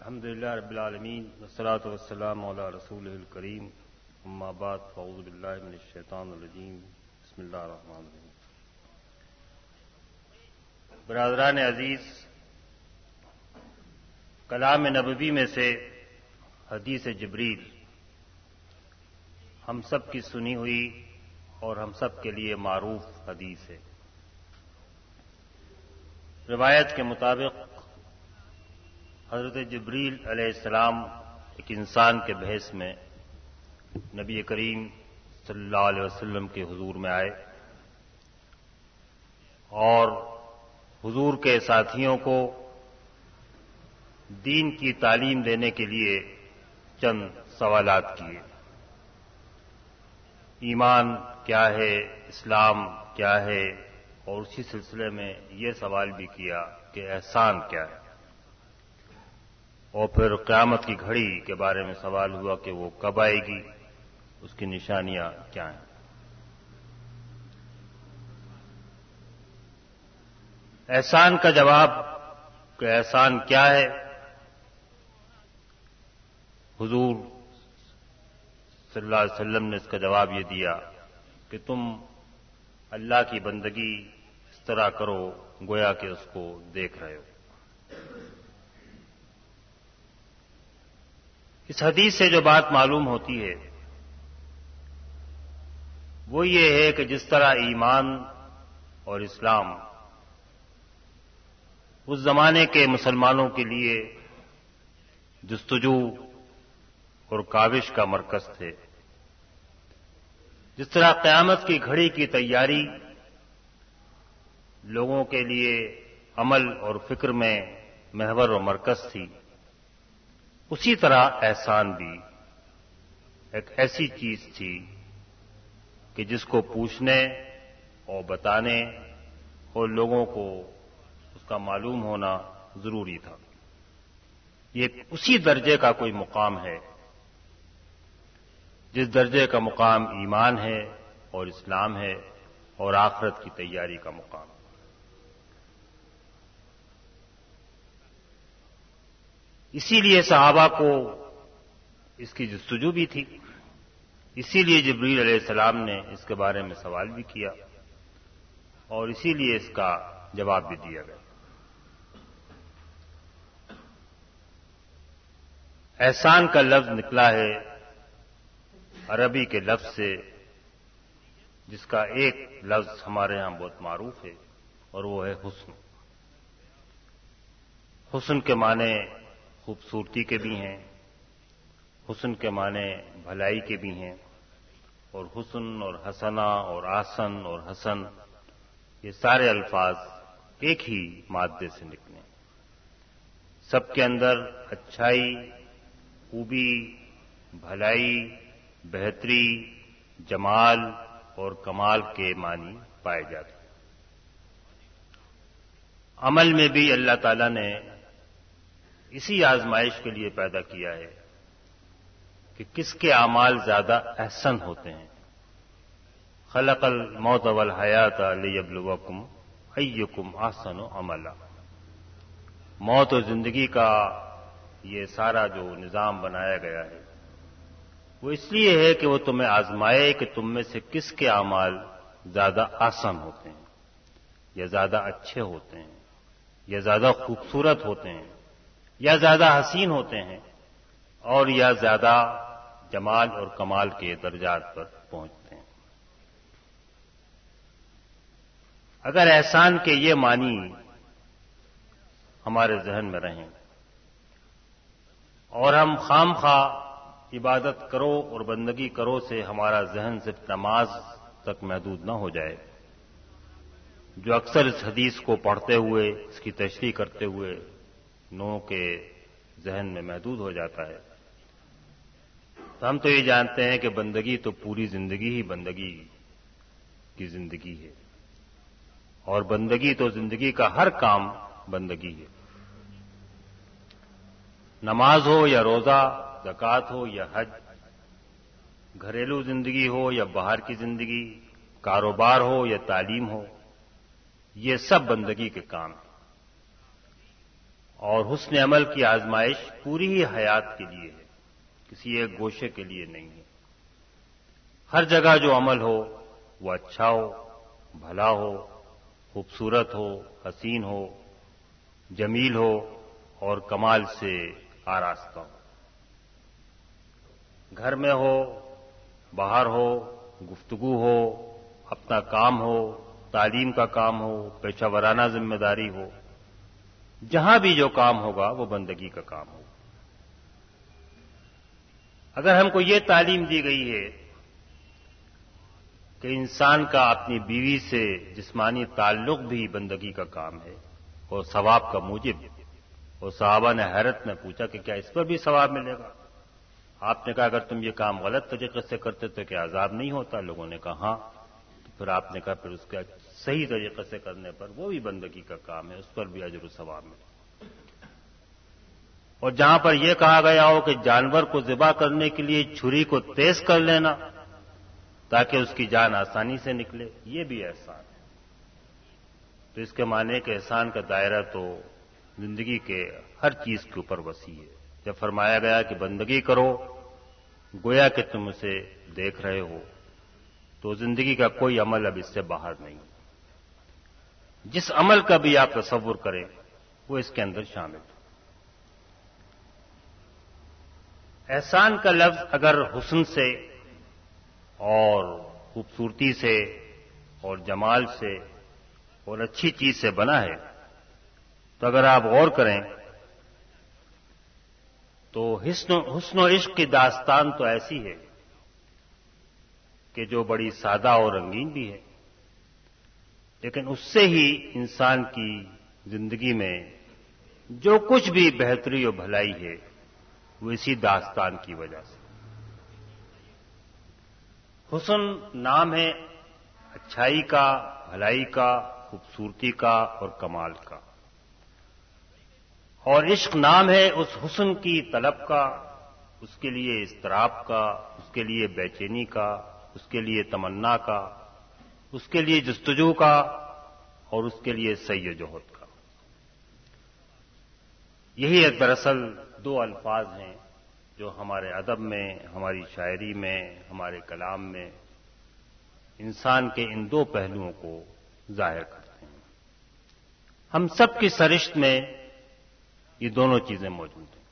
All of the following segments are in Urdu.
الحمدللہ رب العالمین والصلاۃ والسلام علی رسولہ الکریم اما بعد فاعوذ باللہ من الشیطان الرجیم بسم اللہ الرحمن الرحیم. برادران عزیز، کلام نبوی میں سے حدیث جبریل ہم سب کی سنی ہوئی اور ہم سب کے لیے معروف حدیث ہے. روایت کے مطابق حضرت جبریل علیہ السلام ایک انسان کے بحث میں نبی کریم صلی اللہ علیہ وسلم کے حضور میں آئے اور حضور کے ساتھیوں کو دین کی تعلیم دینے کے لیے چند سوالات کیے. ایمان کیا ہے، اسلام کیا ہے، اور اسی سلسلے میں یہ سوال بھی کیا کہ احسان کیا ہے. اور پھر قیامت کی گھڑی کے بارے میں سوال ہوا کہ وہ کب آئے گی، اس کی نشانیاں کیا ہیں. احسان کا جواب کہ احسان کیا ہے، حضور صلی اللہ علیہ وسلم نے اس کا جواب یہ دیا کہ تم اللہ کی بندگی اس طرح کرو گویا کہ اس کو دیکھ رہے ہو. اس حدیث سے جو بات معلوم ہوتی ہے وہ یہ ہے کہ جس طرح ایمان اور اسلام اس زمانے کے مسلمانوں کے لیے جستجو اور کاوش کا مرکز تھے، جس طرح قیامت کی گھڑی کی تیاری لوگوں کے لیے عمل اور فکر میں محور و مرکز تھی، اسی طرح احسان بھی ایک ایسی چیز تھی کہ جس کو پوچھنے اور بتانے اور لوگوں کو اس کا معلوم ہونا ضروری تھا. یہ اسی درجے کا کوئی مقام ہے جس درجے کا مقام ایمان ہے اور اسلام ہے اور آخرت کی تیاری کا مقام. اسی لیے صحابہ کو اس کی جستجو بھی تھی، اسی لیے جبریل علیہ السلام نے اس کے بارے میں سوال بھی کیا اور اسی لیے اس کا جواب بھی دیا گیا. احسان کا لفظ نکلا ہے عربی کے لفظ سے جس کا ایک لفظ ہمارے ہاں بہت معروف ہے اور وہ ہے حسن. حسن کے معنی خوبصورتی کے بھی ہیں، حسن کے معنی بھلائی کے بھی ہیں، اور حسن اور حسنہ اور آسن اور حسن یہ سارے الفاظ ایک ہی مادے سے نکلے. سب کے اندر اچھائی، خوبی، بھلائی، بہتری، جمال اور کمال کے معنی پائے جاتے ہیں. عمل میں بھی اللہ تعالیٰ نے اسی آزمائش کے لیے پیدا کیا ہے کہ کس کے اعمال زیادہ احسن ہوتے ہیں. خلق الموت والحیات لیبلوکم ایکم احسن عملا. موت اور زندگی کا یہ سارا جو نظام بنایا گیا ہے وہ اس لیے ہے کہ وہ تمہیں آزمائے کہ تم میں سے کس کے اعمال زیادہ آسان ہوتے ہیں، یا زیادہ اچھے ہوتے ہیں، یا زیادہ خوبصورت ہوتے ہیں، یا زیادہ حسین ہوتے ہیں، اور یا زیادہ جمال اور کمال کے درجات پر پہنچتے ہیں. اگر احسان کے یہ معنی ہمارے ذہن میں رہیں اور ہم خام خواہ عبادت کرو اور بندگی کرو سے ہمارا ذہن صرف نماز تک محدود نہ ہو جائے، جو اکثر اس حدیث کو پڑھتے ہوئے اس کی تشریح کرتے ہوئے لوگوں کے ذہن میں محدود ہو جاتا ہے، تو ہم تو یہ جانتے ہیں کہ بندگی تو پوری زندگی ہی بندگی کی زندگی ہے، اور بندگی تو زندگی کا ہر کام بندگی ہے. نماز ہو یا روزہ، زکوٰۃ ہو یا حج، گھریلو زندگی ہو یا باہر کی زندگی، کاروبار ہو یا تعلیم ہو، یہ سب بندگی کے کام ہیں. اور حسن عمل کی آزمائش پوری ہی حیات کے لیے ہے، کسی ایک گوشے کے لیے نہیں ہے۔ ہر جگہ جو عمل ہو وہ اچھا ہو، بھلا ہو، خوبصورت ہو، حسین ہو، جمیل ہو اور کمال سے آراستہ ہو۔ گھر میں ہو، باہر ہو، گفتگو ہو، اپنا کام ہو، تعلیم کا کام ہو، پیشہ ورانہ ذمہ داری ہو، جہاں بھی جو کام ہوگا وہ بندگی کا کام ہوگا۔ اگر ہم کو یہ تعلیم دی گئی ہے کہ انسان کا اپنی بیوی سے جسمانی تعلق بھی بندگی کا کام ہے اور ثواب کا موجب، اور صحابہ نے حیرت میں پوچھا کہ کیا اس پر بھی ثواب ملے گا؟ آپ نے کہا اگر تم یہ کام غلط طریقے سے کرتے تو کیا عذاب نہیں ہوتا؟ لوگوں نے کہا ہاں۔ تو پھر آپ نے کہا پھر اس کا صحیح طریقے سے کرنے پر وہ بھی بندگی کا کام ہے، اس پر بھی اجر و ثواب ملے۔ اور جہاں پر یہ کہا گیا ہو کہ جانور کو ذبح کرنے کے لیے چھری کو تیز کر لینا تاکہ اس کی جان آسانی سے نکلے، یہ بھی احسان ہے۔ تو اس کے معنی کہ احسان کا دائرہ تو زندگی کے ہر چیز کے اوپر وسیع ہے۔ جب فرمایا گیا کہ بندگی کرو گویا کہ تم اسے دیکھ رہے ہو، تو زندگی کا کوئی عمل اب اس سے باہر نہیں۔ جس عمل کا بھی آپ تصور کریں وہ اس کے اندر شامل ہے۔ احسان کا لفظ اگر حسن سے اور خوبصورتی سے اور جمال سے اور اچھی چیز سے بنا ہے، تو اگر آپ غور کریں تو حسن و عشق کی داستان تو ایسی ہے کہ جو بڑی سادہ اور رنگین بھی ہے، لیکن اس سے ہی انسان کی زندگی میں جو کچھ بھی بہتری و بھلائی ہے وہ اسی داستان کی وجہ سے۔ حسن نام ہے اچھائی کا، بھلائی کا، خوبصورتی کا اور کمال کا، اور عشق نام ہے اس حسن کی طلب کا، اس کے لیے اضطراب کا، اس کے لیے بے چینی کا، اس کے لیے تمنا کا، اس کے لیے جستجو کا اور اس کے لیے سعی و جہد کا۔ یہی ایک دراصل دو الفاظ ہیں جو ہمارے ادب میں، ہماری شاعری میں، ہمارے کلام میں انسان کے ان دو پہلوؤں کو ظاہر کرتے ہیں۔ ہم سب کی سرشت میں یہ دونوں چیزیں موجود ہیں۔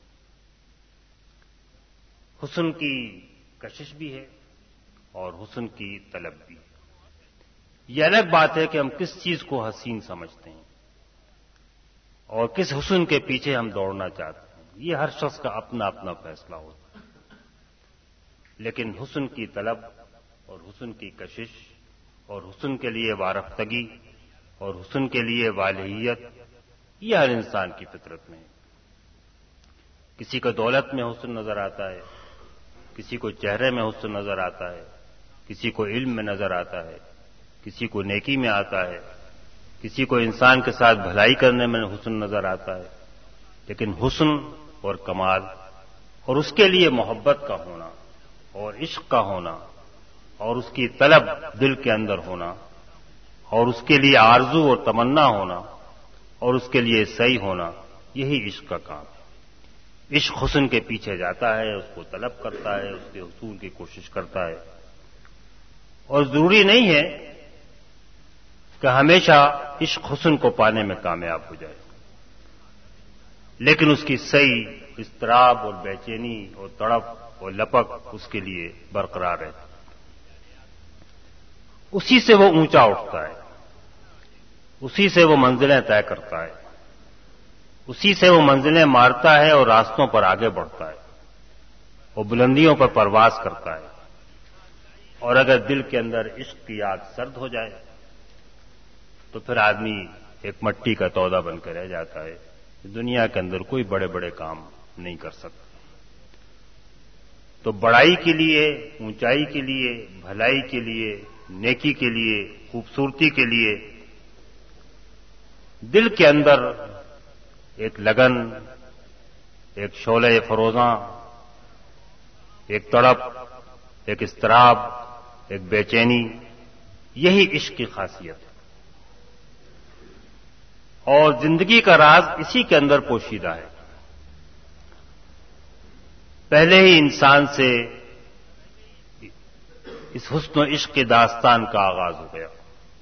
حسن کی کشش بھی ہے اور حسن کی طلب بھی ہے۔ یہ الگ بات ہے کہ ہم کس چیز کو حسین سمجھتے ہیں اور کس حسن کے پیچھے ہم دوڑنا چاہتے ہیں، یہ ہر شخص کا اپنا اپنا فیصلہ ہوتا ہے۔ لیکن حسن کی طلب اور حسن کی کشش اور حسن کے لیے وارفتگی اور حسن کے لیے والہیت، یہ ہر انسان کی فطرت میں ہے۔ کسی کو دولت میں حسن نظر آتا ہے، کسی کو چہرے میں حسن نظر آتا ہے، کسی کو علم میں نظر آتا ہے، کسی کو نیکی میں آتا ہے، کسی کو انسان کے ساتھ بھلائی کرنے میں حسن نظر آتا ہے۔ لیکن حسن اور کمال اور اس کے لیے محبت کا ہونا اور عشق کا ہونا اور اس کی طلب دل کے اندر ہونا اور اس کے لیے آرزو اور تمنا ہونا اور اس کے لیے سعی ہونا، یہی عشق کا کام ہے۔ عشق حسن کے پیچھے جاتا ہے، اس کو طلب کرتا ہے، اس کے حصول کی کوشش کرتا ہے، اور ضروری نہیں ہے کہ ہمیشہ عشق حسن کو پانے میں کامیاب ہو جائے، لیکن اس کی سعی، اضطراب اور بے چینی اور تڑپ اور لپک اس کے لیے برقرار رہتی، اسی سے وہ اونچا اٹھتا ہے، اسی سے وہ منزلیں طے کرتا ہے، اسی سے وہ منزلیں مارتا ہے اور راستوں پر آگے بڑھتا ہے، وہ بلندیوں پر پرواز کرتا ہے۔ اور اگر دل کے اندر عشق کی آگ سرد ہو جائے تو پھر آدمی ایک مٹی کا تودا بن کر رہ جاتا ہے، دنیا کے اندر کوئی بڑے بڑے کام نہیں کر سکتا۔ تو بڑائی کے لیے، اونچائی کے لیے، بھلائی کے لیے، نیکی کے لیے، خوبصورتی کے لیے دل کے اندر ایک لگن، ایک شعلہ فروزاں، ایک تڑپ، ایک اضطراب، ایک بے چینی، یہی عشق کی خاصیت ہے۔ اور زندگی کا راز اسی کے اندر پوشیدہ ہے. پہلے ہی انسان سے اس حسن و عشق کی داستان کا آغاز ہو گیا.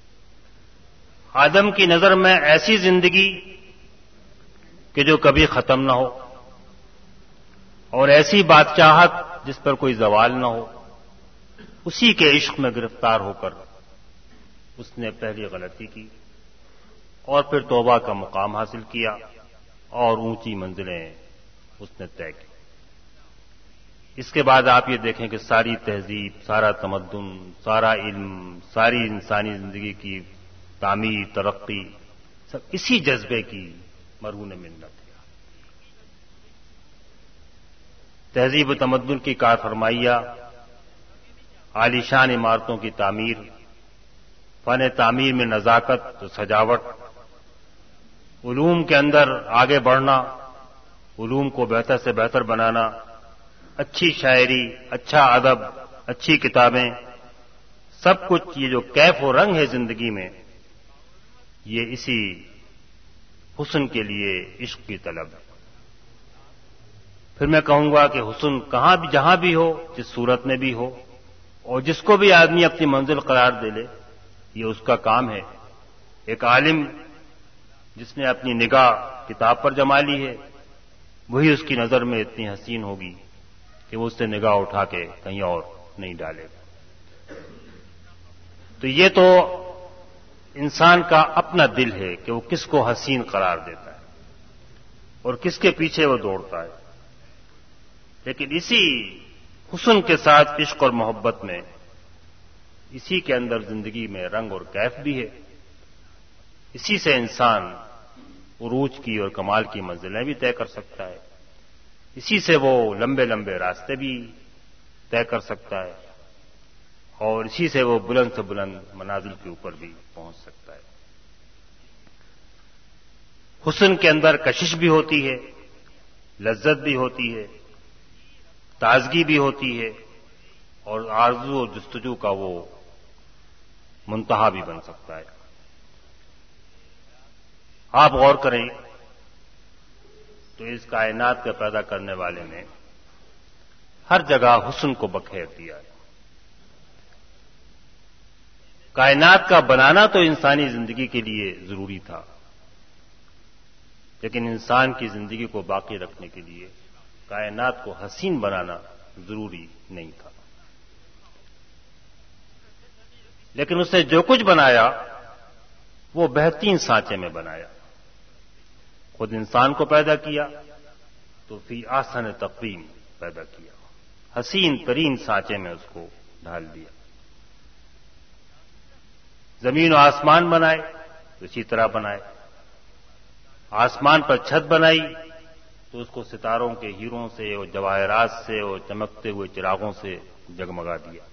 آدم کی نظر میں ایسی زندگی کہ جو کبھی ختم نہ ہو، اور ایسی بادشاہت جس پر کوئی زوال نہ ہو، اسی کے عشق میں گرفتار ہو کر اس نے پہلی غلطی کی اور پھر توبہ کا مقام حاصل کیا اور اونچی منزلیں اس نے طے کی. اس کے بعد آپ یہ دیکھیں کہ ساری تہذیب، سارا تمدن، سارا علم، ساری انسانی زندگی کی تعمیر، ترقی، سب اسی جذبے کی مرہون منت ہے. تہذیب و تمدن کی کار فرمائیاں، عالیشان عمارتوں کی تعمیر، فن تعمیر میں نزاکت و سجاوٹ، علوم کے اندر آگے بڑھنا، علوم کو بہتر سے بہتر بنانا، اچھی شاعری، اچھا ادب، اچھی کتابیں، سب کچھ یہ جو کیف و رنگ ہے زندگی میں، یہ اسی حسن کے لیے عشق کی طلب ہے. پھر میں کہوں گا کہ حسن کہاں بھی، جہاں بھی ہو، جس صورت میں بھی ہو، اور جس کو بھی آدمی اپنی منزل قرار دے لے، یہ اس کا کام ہے. ایک عالم جس نے اپنی نگاہ کتاب پر جما لی ہے، وہی اس کی نظر میں اتنی حسین ہوگی کہ وہ اس سے نگاہ اٹھا کے کہیں اور نہیں ڈالے گا. تو یہ تو انسان کا اپنا دل ہے کہ وہ کس کو حسین قرار دیتا ہے اور کس کے پیچھے وہ دوڑتا ہے. لیکن اسی حسن کے ساتھ عشق اور محبت میں، اسی کے اندر زندگی میں رنگ اور کیف بھی ہے. اسی سے انسان عروج کی اور کمال کی منزلیں بھی طے کر سکتا ہے. اسی سے وہ لمبے لمبے راستے بھی طے کر سکتا ہے، اور اسی سے وہ بلند سے بلند منازل کے اوپر بھی پہنچ سکتا ہے. حسن کے اندر کشش بھی ہوتی ہے، لذت بھی ہوتی ہے، تازگی بھی ہوتی ہے، اور آرزو اور جستجو کا وہ منتہا بھی بن سکتا ہے. آپ غور کریں تو اس کائنات کے پیدا کرنے والے نے ہر جگہ حسن کو بکھیر دیا ہے. کائنات کا بنانا تو انسانی زندگی کے لیے ضروری تھا، لیکن انسان کی زندگی کو باقی رکھنے کے لیے کائنات کو حسین بنانا ضروری نہیں تھا. لیکن اس نے جو کچھ بنایا وہ بہترین سانچے میں بنایا. خود انسان کو پیدا کیا تو فی احسن تقویم پیدا کیا، حسین ترین سانچے میں اس کو ڈھال دیا. زمین و آسمان بنائے تو اسی طرح بنائے. آسمان پر چھت بنائی تو اس کو ستاروں کے ہیروں سے اور جواہرات سے اور چمکتے ہوئے چراغوں سے جگمگا دیا.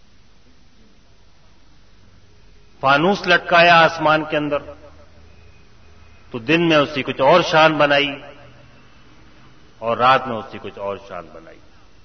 فانوس لٹکایا آسمان کے اندر تو دن میں اس کی کچھ اور شان بنائی اور رات میں اس کی کچھ اور شان بنائی.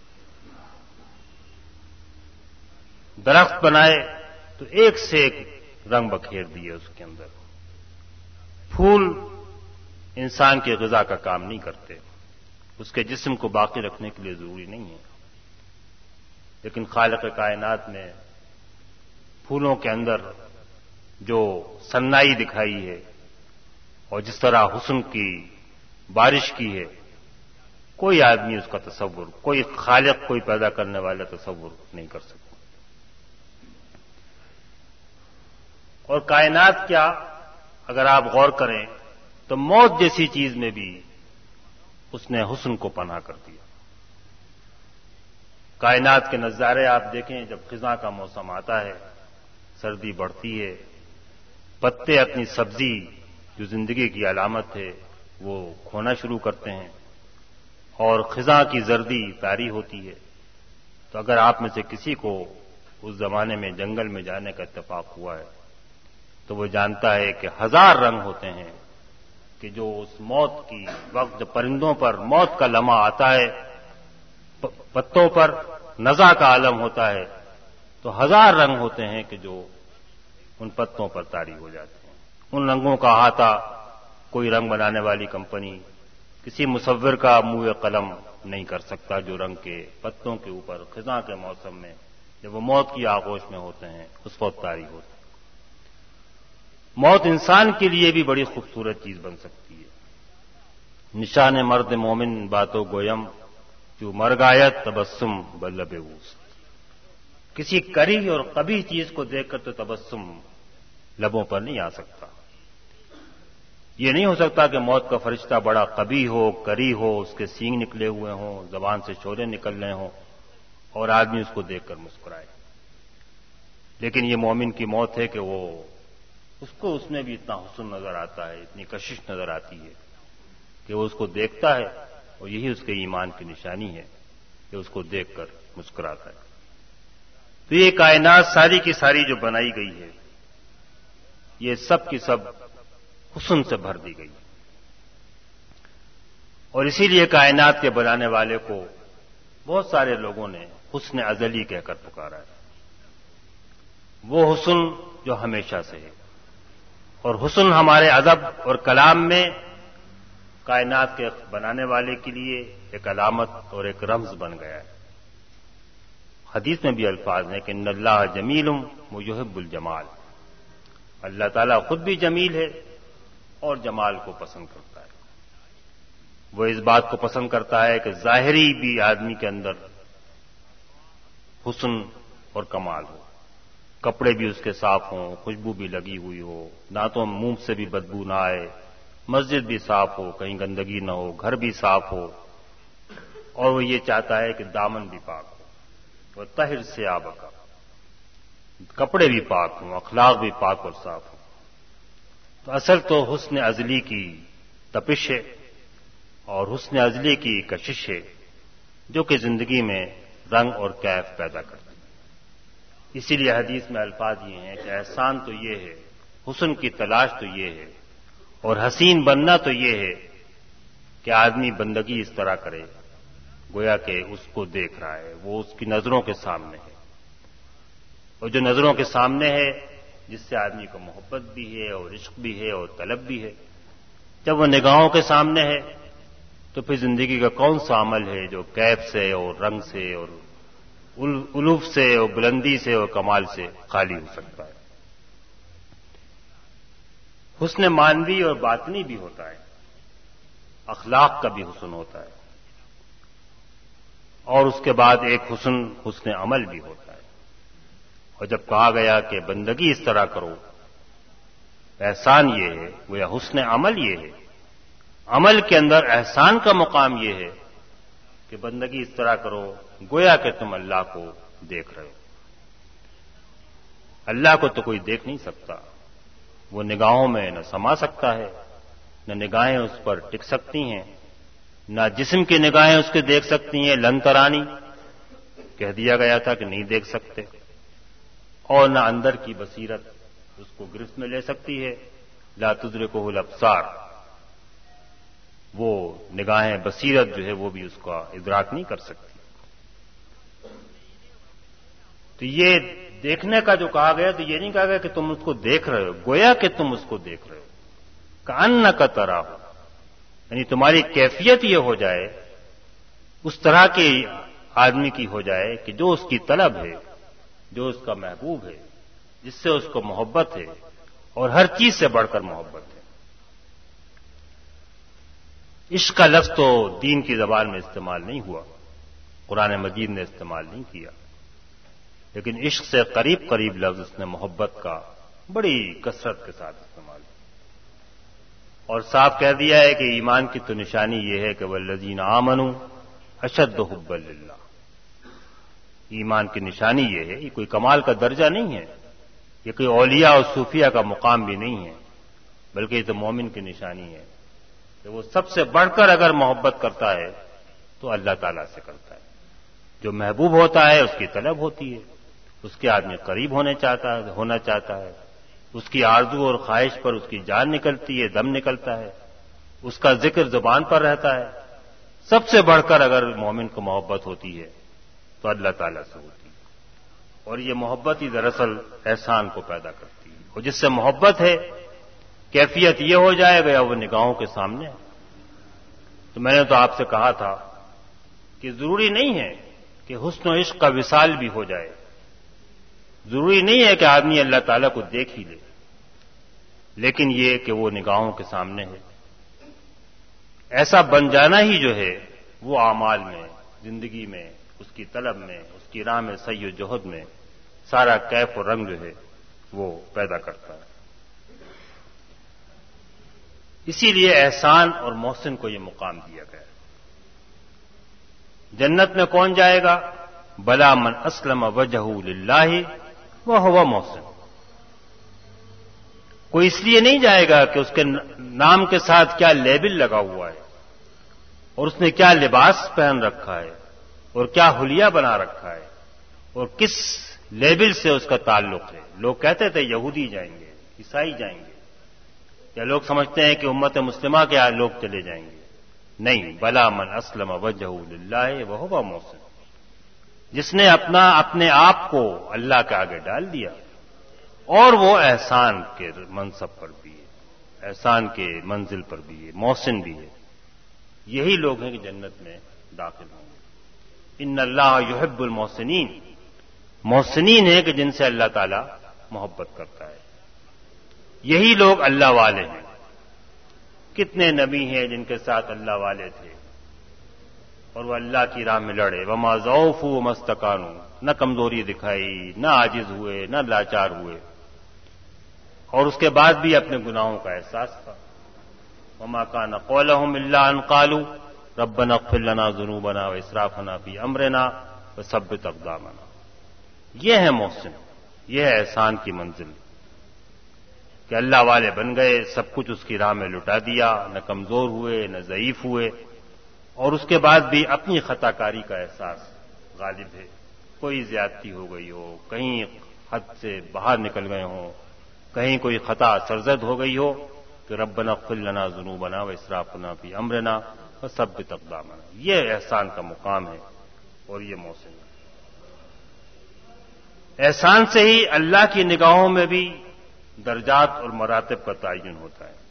درخت بنائے تو ایک سے ایک رنگ بکھیر دیے اس کے اندر. پھول انسان کی غذا کا کام نہیں کرتے، اس کے جسم کو باقی رکھنے کے لیے ضروری نہیں ہے، لیکن خالق کائنات نے پھولوں کے اندر جو سنائی دکھائی ہے اور جس طرح حسن کی بارش کی ہے، کوئی آدمی اس کا تصور، کوئی خالق، کوئی پیدا کرنے والا تصور نہیں کر سکتا. اور کائنات کیا، اگر آپ غور کریں تو موت جیسی چیز میں بھی اس نے حسن کو پناہ کر دیا. کائنات کے نظارے آپ دیکھیں، جب خزاں کا موسم آتا ہے، سردی بڑھتی ہے، پتے اپنی سبزی جو زندگی کی علامت ہے وہ کھونا شروع کرتے ہیں اور خزاں کی زردی طاری ہوتی ہے. تو اگر آپ میں سے کسی کو اس زمانے میں جنگل میں جانے کا اتفاق ہوا ہے تو وہ جانتا ہے کہ ہزار رنگ ہوتے ہیں کہ جو اس موت کی وقت جب پرندوں پر موت کا لمحہ آتا ہے، پتوں پر نزع کا عالم ہوتا ہے، تو ہزار رنگ ہوتے ہیں کہ جو ان پتوں پر طاری ہو جاتے ہیں. ان رنگوں کا احاطہ کوئی رنگ بنانے والی کمپنی کسی مصور کا منہ قلم نہیں کر سکتا جو رنگ کے پتوں کے اوپر خزاں کے موسم میں جب وہ موت کی آغوش میں ہوتے ہیں اس وقت طاری ہوتے ہیں۔ موت انسان کے لیے بھی بڑی خوبصورت چیز بن سکتی ہے۔ نشان مرد مومن باتوں گویم جو مرگایت تبسم بلب اوست۔ کسی کری اور قبیح چیز کو دیکھ کر تو تبسم لبوں پر نہیں آ سکتا۔ یہ نہیں ہو سکتا کہ موت کا فرشتہ بڑا قبیح ہو، کری ہو، اس کے سینگ نکلے ہوئے ہوں، زبان سے شعلے نکل رہے ہوں اور آدمی اس کو دیکھ کر مسکرائے۔ لیکن یہ مومن کی موت ہے کہ وہ اس میں بھی اتنا حسن نظر آتا ہے، اتنی کشش نظر آتی ہے کہ وہ اس کو دیکھتا ہے، اور یہی اس کے ایمان کی نشانی ہے کہ اس کو دیکھ کر مسکراتا ہے۔ تو یہ کائنات ساری کی ساری جو بنائی گئی ہے، یہ سب کی سب حسن سے بھر دی گئی، اور اسی لیے کائنات کے بنانے والے کو بہت سارے لوگوں نے حسن ازلی کہہ کر پکارا ہے۔ وہ حسن جو ہمیشہ سے ہے، اور حسن ہمارے ادب اور کلام میں کائنات کے بنانے والے کے لیے ایک علامت اور ایک رمز بن گیا ہے۔ حدیث میں بھی الفاظ ہیں کہ ان اللہ جمیل ویحب الجمال، اللہ تعالیٰ خود بھی جمیل ہے اور جمال کو پسند کرتا ہے۔ وہ اس بات کو پسند کرتا ہے کہ ظاہری بھی آدمی کے اندر حسن اور کمال ہو، کپڑے بھی اس کے صاف ہوں، خوشبو بھی لگی ہوئی ہو، دانتوں منہ سے بھی بدبو نہ آئے، مسجد بھی صاف ہو، کہیں گندگی نہ ہو، گھر بھی صاف ہو، اور وہ یہ چاہتا ہے کہ دامن بھی پاک ہو، وہ طاہر ثیاب کا، کپڑے بھی پاک ہوں، اخلاق بھی پاک اور صاف ہوں۔ تو اصل تو حسن ازلی کی تپش ہے اور حسن ازلی کی کشش ہے جو کہ زندگی میں رنگ اور کیف پیدا کرتی ہے۔ اسی لیے حدیث میں الفاظ یہ ہیں کہ احسان تو یہ ہے، حسن کی تلاش تو یہ ہے، اور حسین بننا تو یہ ہے کہ آدمی بندگی اس طرح کرے گویا کہ اس کو دیکھ رہا ہے، وہ اس کی نظروں کے سامنے ہے، اور جو نظروں کے سامنے ہے جس سے آدمی کو محبت بھی ہے اور عشق بھی ہے اور طلب بھی ہے، جب وہ نگاہوں کے سامنے ہے تو پھر زندگی کا کون سا عمل ہے جو کیف سے اور رنگ سے اور الوف سے اور بلندی سے اور کمال سے خالی ہو سکتا ہے۔ حسن مانوی اور باطنی بھی ہوتا ہے، اخلاق کا بھی حسن ہوتا ہے، اور اس کے بعد ایک حسن عمل بھی ہوتا ہے۔ اور جب کہا گیا کہ بندگی اس طرح کرو، احسان یہ ہے، گویا حسن عمل یہ ہے، عمل کے اندر احسان کا مقام یہ ہے کہ بندگی اس طرح کرو گویا کہ تم اللہ کو دیکھ رہے ہو۔ اللہ کو تو کوئی دیکھ نہیں سکتا، وہ نگاہوں میں نہ سما سکتا ہے، نہ نگاہیں اس پر ٹک سکتی ہیں، نہ جسم کی نگاہیں اس کے دیکھ سکتی ہیں، لن ترانی کہہ دیا گیا تھا کہ نہیں دیکھ سکتے، اور نہ اندر کی بصیرت اس کو گرفت میں لے سکتی ہے، لا تدرکہ الابصار، وہ نگاہیں بصیرت جو ہے وہ بھی اس کا ادراک نہیں کر سکتی۔ تو یہ دیکھنے کا جو کہا گیا تو یہ نہیں کہا گیا کہ تم اس کو دیکھ رہے ہو، گویا کہ تم اس کو دیکھ رہے ہو، کأنک تراہ، یعنی تمہاری کیفیت یہ ہو جائے، اس طرح کے آدمی کی ہو جائے کہ جو اس کی طلب ہے، جو اس کا محبوب ہے، جس سے اس کو محبت ہے اور ہر چیز سے بڑھ کر محبت ہے۔ عشق کا لفظ تو دین کی زبان میں استعمال نہیں ہوا، قرآن مجید نے استعمال نہیں کیا، لیکن عشق سے قریب قریب لفظ اس نے محبت کا بڑی کثرت کے ساتھ استعمال کیا، اور صاف کہہ دیا ہے کہ ایمان کی تو نشانی یہ ہے کہ والذین آمنوا اشد حبا للہ، ایمان کی نشانی یہ ہے، یہ کوئی کمال کا درجہ نہیں ہے، یہ کوئی اولیاء اور صوفیہ کا مقام بھی نہیں ہے، بلکہ یہ تو مومن کی نشانی ہے کہ وہ سب سے بڑھ کر اگر محبت کرتا ہے تو اللہ تعالیٰ سے کرتا ہے۔ جو محبوب ہوتا ہے اس کی طلب ہوتی ہے، اس کے آدمی قریب ہونا چاہتا ہے، اس کی آرزو اور خواہش پر اس کی جان نکلتی ہے، دم نکلتا ہے، اس کا ذکر زبان پر رہتا ہے۔ سب سے بڑھ کر اگر مومن کو محبت ہوتی ہے تو اللہ تعالیٰ سے ہوتی ہے، اور یہ محبت ہی دراصل احسان کو پیدا کرتی ہے، اور جس سے محبت ہے کیفیت یہ ہو جائے گا یا وہ نگاہوں کے سامنے. تو میں نے تو آپ سے کہا تھا کہ ضروری نہیں ہے کہ حسن و عشق کا وصال بھی ہو جائے. ضروری نہیں ہے کہ آدمی اللہ تعالیٰ کو دیکھ ہی لے، لیکن یہ کہ وہ نگاہوں کے سامنے ہے. ایسا بن جانا ہی جو ہے وہ اعمال میں، زندگی میں، اس کی طلب میں، اس کی راہ میں سعی و جہد میں سارا کیف و رنگ جو ہے وہ پیدا کرتا ہے. اسی لیے احسان اور محسن کو یہ مقام دیا گیا. جنت میں کون جائے گا؟ بلا من اسلم وجہہ للہ وہو محسن. کوئی اس لیے نہیں جائے گا کہ اس کے نام کے ساتھ کیا لیبل لگا ہوا ہے اور اس نے کیا لباس پہن رکھا ہے اور کیا حلیہ بنا رکھا ہے اور کس لیبل سے اس کا تعلق ہے. لوگ کہتے تھے یہودی جائیں گے، عیسائی جائیں گے، یا لوگ سمجھتے ہیں کہ امت مسلمہ کے لوگ چلے جائیں گے. نہیں، بلا من اسلم وجہہ للہ وہو محسن. جس نے اپنے آپ کو اللہ کے آگے ڈال دیا اور وہ احسان کے منصب پر بھی ہے، احسان کے منزل پر بھی ہے، محسن بھی ہے، یہی لوگ ہیں کہ جنت میں داخل ہوں گے. ان اللہ یحب المحسنین. محسنین ہیں کہ جن سے اللہ تعالی محبت کرتا ہے. یہی لوگ اللہ والے ہیں. کتنے نبی ہیں جن کے ساتھ اللہ والے تھے اور وہ اللہ کی راہ میں لڑے. وما ضعفوا وما استکانوا. نہ کمزوری دکھائی، نہ عاجز ہوئے، نہ لاچار ہوئے، اور اس کے بعد بھی اپنے گناہوں کا احساس تھا. وما كان قولهم الا ان قالوا ربنا اغفر لنا ذنوبنا واسرافنا في امرنا وثبت اقدامنا. یہ ہے محسن، یہ ہے احسان کی منزل کہ اللہ والے بن گئے، سب کچھ اس کی راہ میں لٹا دیا، نہ کمزور ہوئے نہ ضعیف ہوئے، اور اس کے بعد بھی اپنی خطا کاری کا احساس غالب ہے. کوئی زیادتی ہو گئی ہو، کہیں حد سے باہر نکل گئے ہوں، کہیں کوئی خطا سرزد ہو گئی ہو، کہ ربنا اغفر لنا ذنوبنا واسرافنا فی امرنا وثبت اقدامنا. یہ احسان کا مقام ہے اور یہ محسن ہے. احسان سے ہی اللہ کی نگاہوں میں بھی درجات اور مراتب کا تعین ہوتا ہے.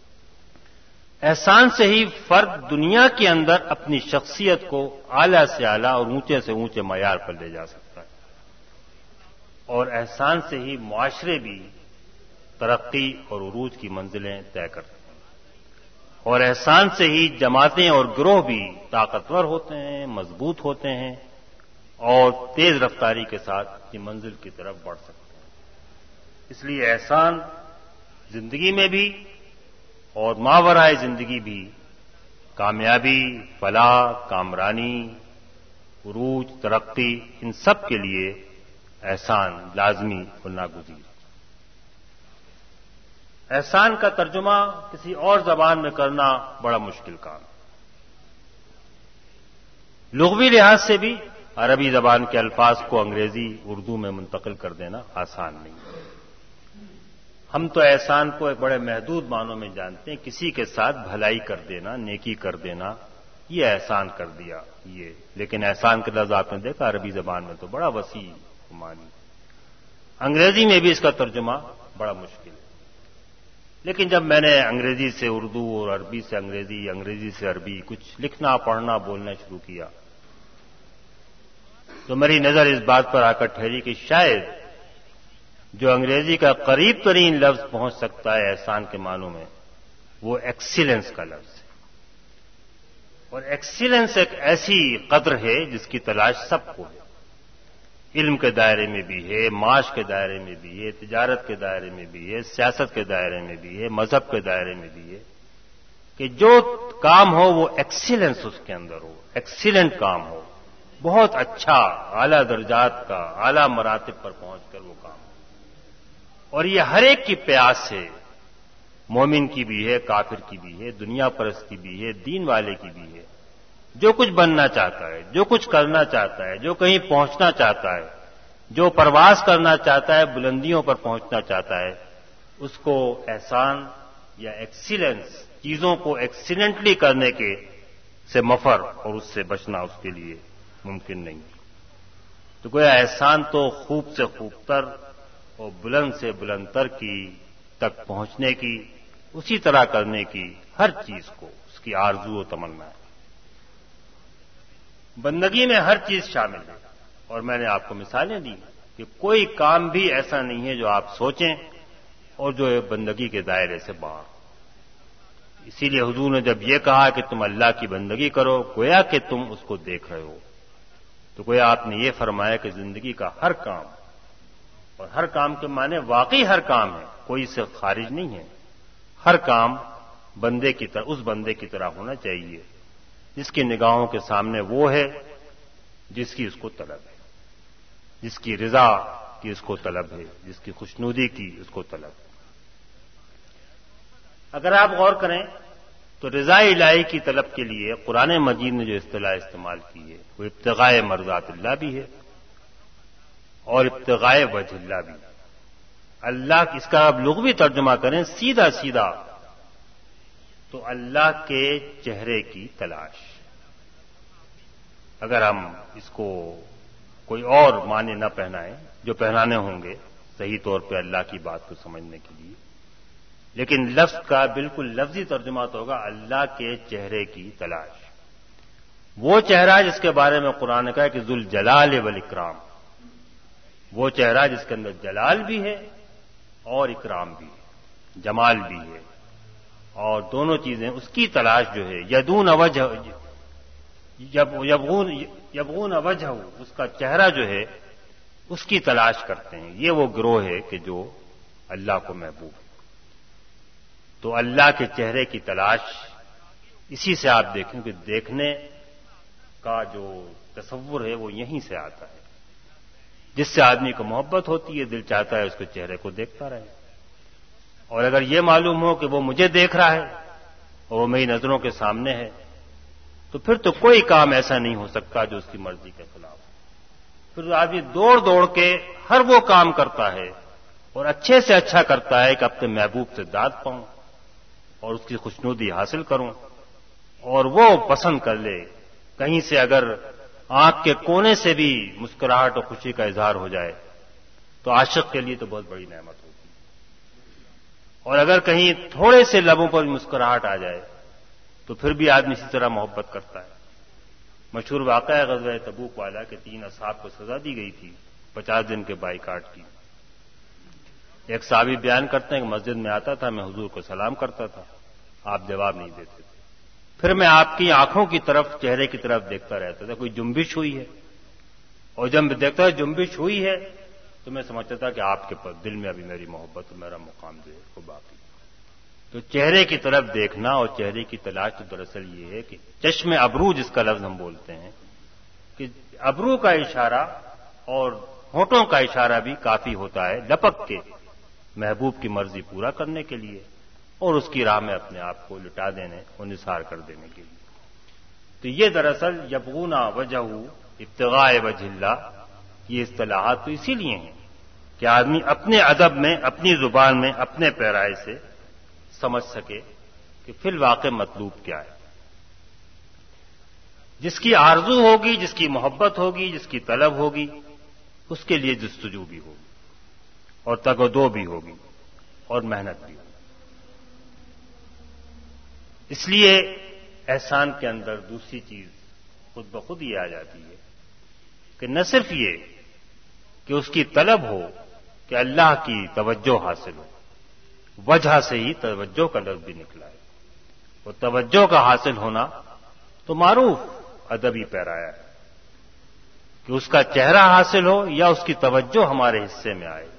احسان سے ہی فرد دنیا کے اندر اپنی شخصیت کو اعلیٰ سے اعلیٰ اور اونچے سے اونچے معیار پر لے جا سکتا ہے، اور احسان سے ہی معاشرے بھی ترقی اور عروج کی منزلیں طے کرتے ہیں، اور احسان سے ہی جماعتیں اور گروہ بھی طاقتور ہوتے ہیں، مضبوط ہوتے ہیں اور تیز رفتاری کے ساتھ اپنی منزل کی طرف بڑھ سکتے ہیں. اس لیے احسان زندگی میں بھی اور ماورائے زندگی بھی کامیابی، فلاح، کامرانی، عروج، ترقی، ان سب کے لیے احسان لازمی اور ناگزیر. احسان کا ترجمہ کسی اور زبان میں کرنا بڑا مشکل کام ہے. لغوی لحاظ سے بھی عربی زبان کے الفاظ کو انگریزی اردو میں منتقل کر دینا آسان نہیں ہے. ہم تو احسان کو ایک بڑے محدود معنوں میں جانتے ہیں، کسی کے ساتھ بھلائی کر دینا، نیکی کر دینا، یہ احسان کر دیا یہ. لیکن احسان کے لفظ آپ نے دیکھا عربی زبان میں تو بڑا وسیع معنی. انگریزی میں بھی اس کا ترجمہ بڑا مشکل ہے. لیکن جب میں نے انگریزی سے اردو اور عربی سے انگریزی، انگریزی سے عربی کچھ لکھنا، پڑھنا، بولنا شروع کیا تو میری نظر اس بات پر آ کر ٹھہری کہ شاید جو انگریزی کا قریب ترین لفظ پہنچ سکتا ہے احسان کے معنوں میں وہ ایکسیلنس کا لفظ ہے. اور ایکسیلنس ایک ایسی قدر ہے جس کی تلاش سب کو ہے. علم کے دائرے میں بھی ہے، معاش کے دائرے میں بھی ہے، تجارت کے دائرے میں بھی ہے، سیاست کے دائرے میں بھی ہے، مذہب کے دائرے میں بھی ہے کہ جو کام ہو وہ ایکسیلنس اس کے اندر ہو، ایکسیلنٹ کام ہو، بہت اچھا، اعلیٰ درجات کا، اعلیٰ مراتب پر پہنچ کر وہ کام ہو. اور یہ ہر ایک کی پیاس ہے، مومن کی بھی ہے، کافر کی بھی ہے، دنیا پرست کی بھی ہے، دین والے کی بھی ہے. جو کچھ بننا چاہتا ہے، جو کچھ کرنا چاہتا ہے، جو کہیں پہنچنا چاہتا ہے، جو پرواز کرنا چاہتا ہے، بلندیوں پر پہنچنا چاہتا ہے، اس کو احسان یا ایکسیلنس، چیزوں کو ایکسیلنٹلی کرنے کے سے مفر اور اس سے بچنا اس کے لیے ممکن نہیں. تو گویا احسان تو خوب سے خوب تر اور بلند سے بلند تر کی تک پہنچنے کی اسی طرح کرنے کی ہر چیز کو اس کی آرزو و تمنا ہے۔ بندگی میں ہر چیز شامل ہے، اور میں نے آپ کو مثالیں دی کہ کوئی کام بھی ایسا نہیں ہے جو آپ سوچیں اور جو بندگی کے دائرے سے باہر۔ اسی لیے حضور نے جب یہ کہا کہ تم اللہ کی بندگی کرو، گویا کہ تم اس کو دیکھ رہے ہو، تو گویا آپ نے یہ فرمایا کہ زندگی کا ہر کام، اور ہر کام کے معنی واقعی ہر کام ہے، کوئی اس سے خارج نہیں ہے، ہر کام بندے کی طرح، اس بندے کی طرح ہونا چاہیے جس کی نگاہوں کے سامنے وہ ہے جس کی اس کو طلب ہے، جس کی رضا کی اس کو طلب ہے، جس کی خوشنودی کی اس کو طلب ہے۔ اگر آپ غور کریں تو رضا الہی کی طلب کے لیے قرآن مجید نے جو اصطلاح استعمال کی ہے وہ ابتغاء مرضات اللہ بھی ہے اور ابتغاء وجہ اللہ بھی۔ اللہ اس کا آپ لغوی ترجمہ کریں سیدھا سیدھا تو اللہ کے چہرے کی تلاش۔ اگر ہم اس کو کوئی اور معنی نہ پہنائیں جو پہنانے ہوں گے صحیح طور پہ اللہ کی بات کو سمجھنے کے لیے، لیکن لفظ کا بالکل لفظی ترجمہ تو ہوگا اللہ کے چہرے کی تلاش۔ وہ چہرہ جس کے بارے میں قرآن نے کہا کہ ذوالجلال والاکرام، وہ چہرہ جس کے اندر جلال بھی ہے اور اکرام بھی ہے، جمال بھی ہے، اور دونوں چیزیں اس کی تلاش جو ہے یبغون وجہ، اس کا چہرہ جو ہے اس کی تلاش کرتے ہیں۔ یہ وہ گروہ ہے کہ جو اللہ کو محبوب ہے۔ تو اللہ کے چہرے کی تلاش، اسی سے آپ دیکھیں کہ دیکھنے کا جو تصور ہے وہ یہیں سے آتا ہے۔ جس سے آدمی کو محبت ہوتی ہے، دل چاہتا ہے اس کے چہرے کو دیکھتا رہے، اور اگر یہ معلوم ہو کہ وہ مجھے دیکھ رہا ہے اور وہ میری نظروں کے سامنے ہے تو پھر تو کوئی کام ایسا نہیں ہو سکتا جو اس کی مرضی کے خلاف ہو۔ پھر آدمی دوڑ دوڑ کے ہر وہ کام کرتا ہے اور اچھے سے اچھا کرتا ہے کہ اپنے محبوب سے داد پاؤں اور اس کی خوشنودی حاصل کروں اور وہ پسند کر لے۔ کہیں سے اگر آنکھ کے کونے سے بھی مسکراہٹ اور خوشی کا اظہار ہو جائے تو عاشق کے لیے تو بہت بڑی نعمت ہوتی ہے، اور اگر کہیں تھوڑے سے لبوں پر مسکراہٹ آ جائے تو پھر بھی آدمی اسی طرح محبت کرتا ہے۔ مشہور واقعہ ہے غزوہ تبوک والا کہ 3 اصحاب کو سزا دی گئی تھی 50 دن کے بائیکاٹ کی۔ ایک صحابی بیان کرتے ہیں کہ مسجد میں آتا تھا، میں حضور کو سلام کرتا تھا، آپ جواب نہیں دیتے تھے، پھر میں آپ کی آنکھوں کی طرف، چہرے کی طرف دیکھتا رہتا تھا، کوئی جنبش ہوئی ہے، اور جب میں دیکھتا جنبش ہوئی ہے تو میں سمجھتا تھا کہ آپ کے دل میں ابھی میری محبت اور میرا مقام جو ہے وہ باقی۔ تو چہرے کی طرف دیکھنا اور چہرے کی تلاش تو دراصل یہ ہے کہ چشم ابرو جس کا لفظ ہم بولتے ہیں، کہ ابرو کا اشارہ اور ہونٹوں کا اشارہ بھی کافی ہوتا ہے لپک کے محبوب کی مرضی پورا کرنے کے لیے اور اس کی راہ میں اپنے آپ کو لٹا دینے اور نثار کر دینے کے لیے۔ تو یہ دراصل یبغون وجہ ابتغاء وجہ اللہ، یہ اصطلاحات تو اسی لیے ہیں کہ آدمی اپنے ادب میں، اپنی زبان میں، اپنے پیرائے سے سمجھ سکے کہ فی الواقع مطلوب کیا ہے۔ جس کی آرزو ہوگی، جس کی محبت ہوگی، جس کی طلب ہوگی، اس کے لیے جستجو بھی ہوگی اور تگ و دو بھی ہوگی اور محنت بھی ہوگی۔ اس لیے احسان کے اندر دوسری چیز خود بخود یہ آ جاتی ہے کہ نہ صرف یہ کہ اس کی طلب ہو کہ اللہ کی توجہ حاصل ہو، وجہ سے ہی توجہ کا لفظ بھی نکلا ہے، وہ توجہ کا حاصل ہونا تو معروف ادبی پیرایا ہے کہ اس کا چہرہ حاصل ہو یا اس کی توجہ ہمارے حصے میں آئے۔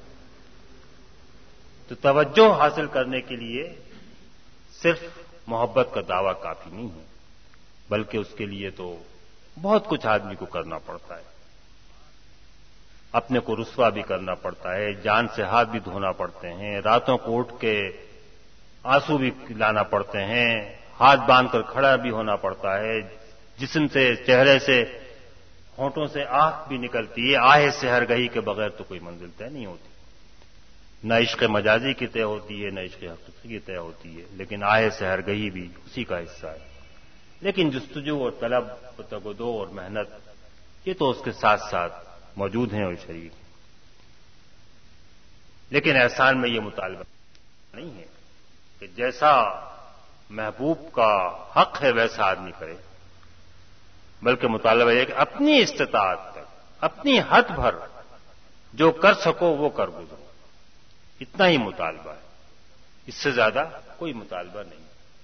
تو توجہ حاصل کرنے کے لیے صرف محبت کا دعویٰ کافی نہیں ہے، بلکہ اس کے لیے تو بہت کچھ آدمی کو کرنا پڑتا ہے، اپنے کو رسوا بھی کرنا پڑتا ہے، جان سے ہاتھ بھی دھونا پڑتے ہیں، راتوں کو اٹھ کے آنسو بھی لانا پڑتے ہیں، ہاتھ باندھ کر کھڑا بھی ہونا پڑتا ہے، جسم سے، چہرے سے، ہونٹوں سے آہ بھی نکلتی ہے، آہ سے ہرگہی کے بغیر تو کوئی منزل طے نہیں ہوتی، نہ عشق مجازی کی طے ہوتی ہے، نہ عشق حقیقی کی طے ہوتی ہے، لیکن آہ سے ہرگہی بھی اسی کا حصہ ہے۔ لیکن جستجو اور طلب و تگودو اور محنت یہ تو اس کے ساتھ ساتھ موجود ہیں اور شریک ہیں۔ لیکن احسان میں یہ مطالبہ نہیں ہے کہ کہ جیسا محبوب کا حق ہے ویسا آدمی کرے، بلکہ مطالبہ یہ کہ اپنی استطاعت تک، اپنی حد بھر جو کر سکو وہ کر گزرو، اتنا ہی مطالبہ ہے، اس سے زیادہ کوئی مطالبہ نہیں۔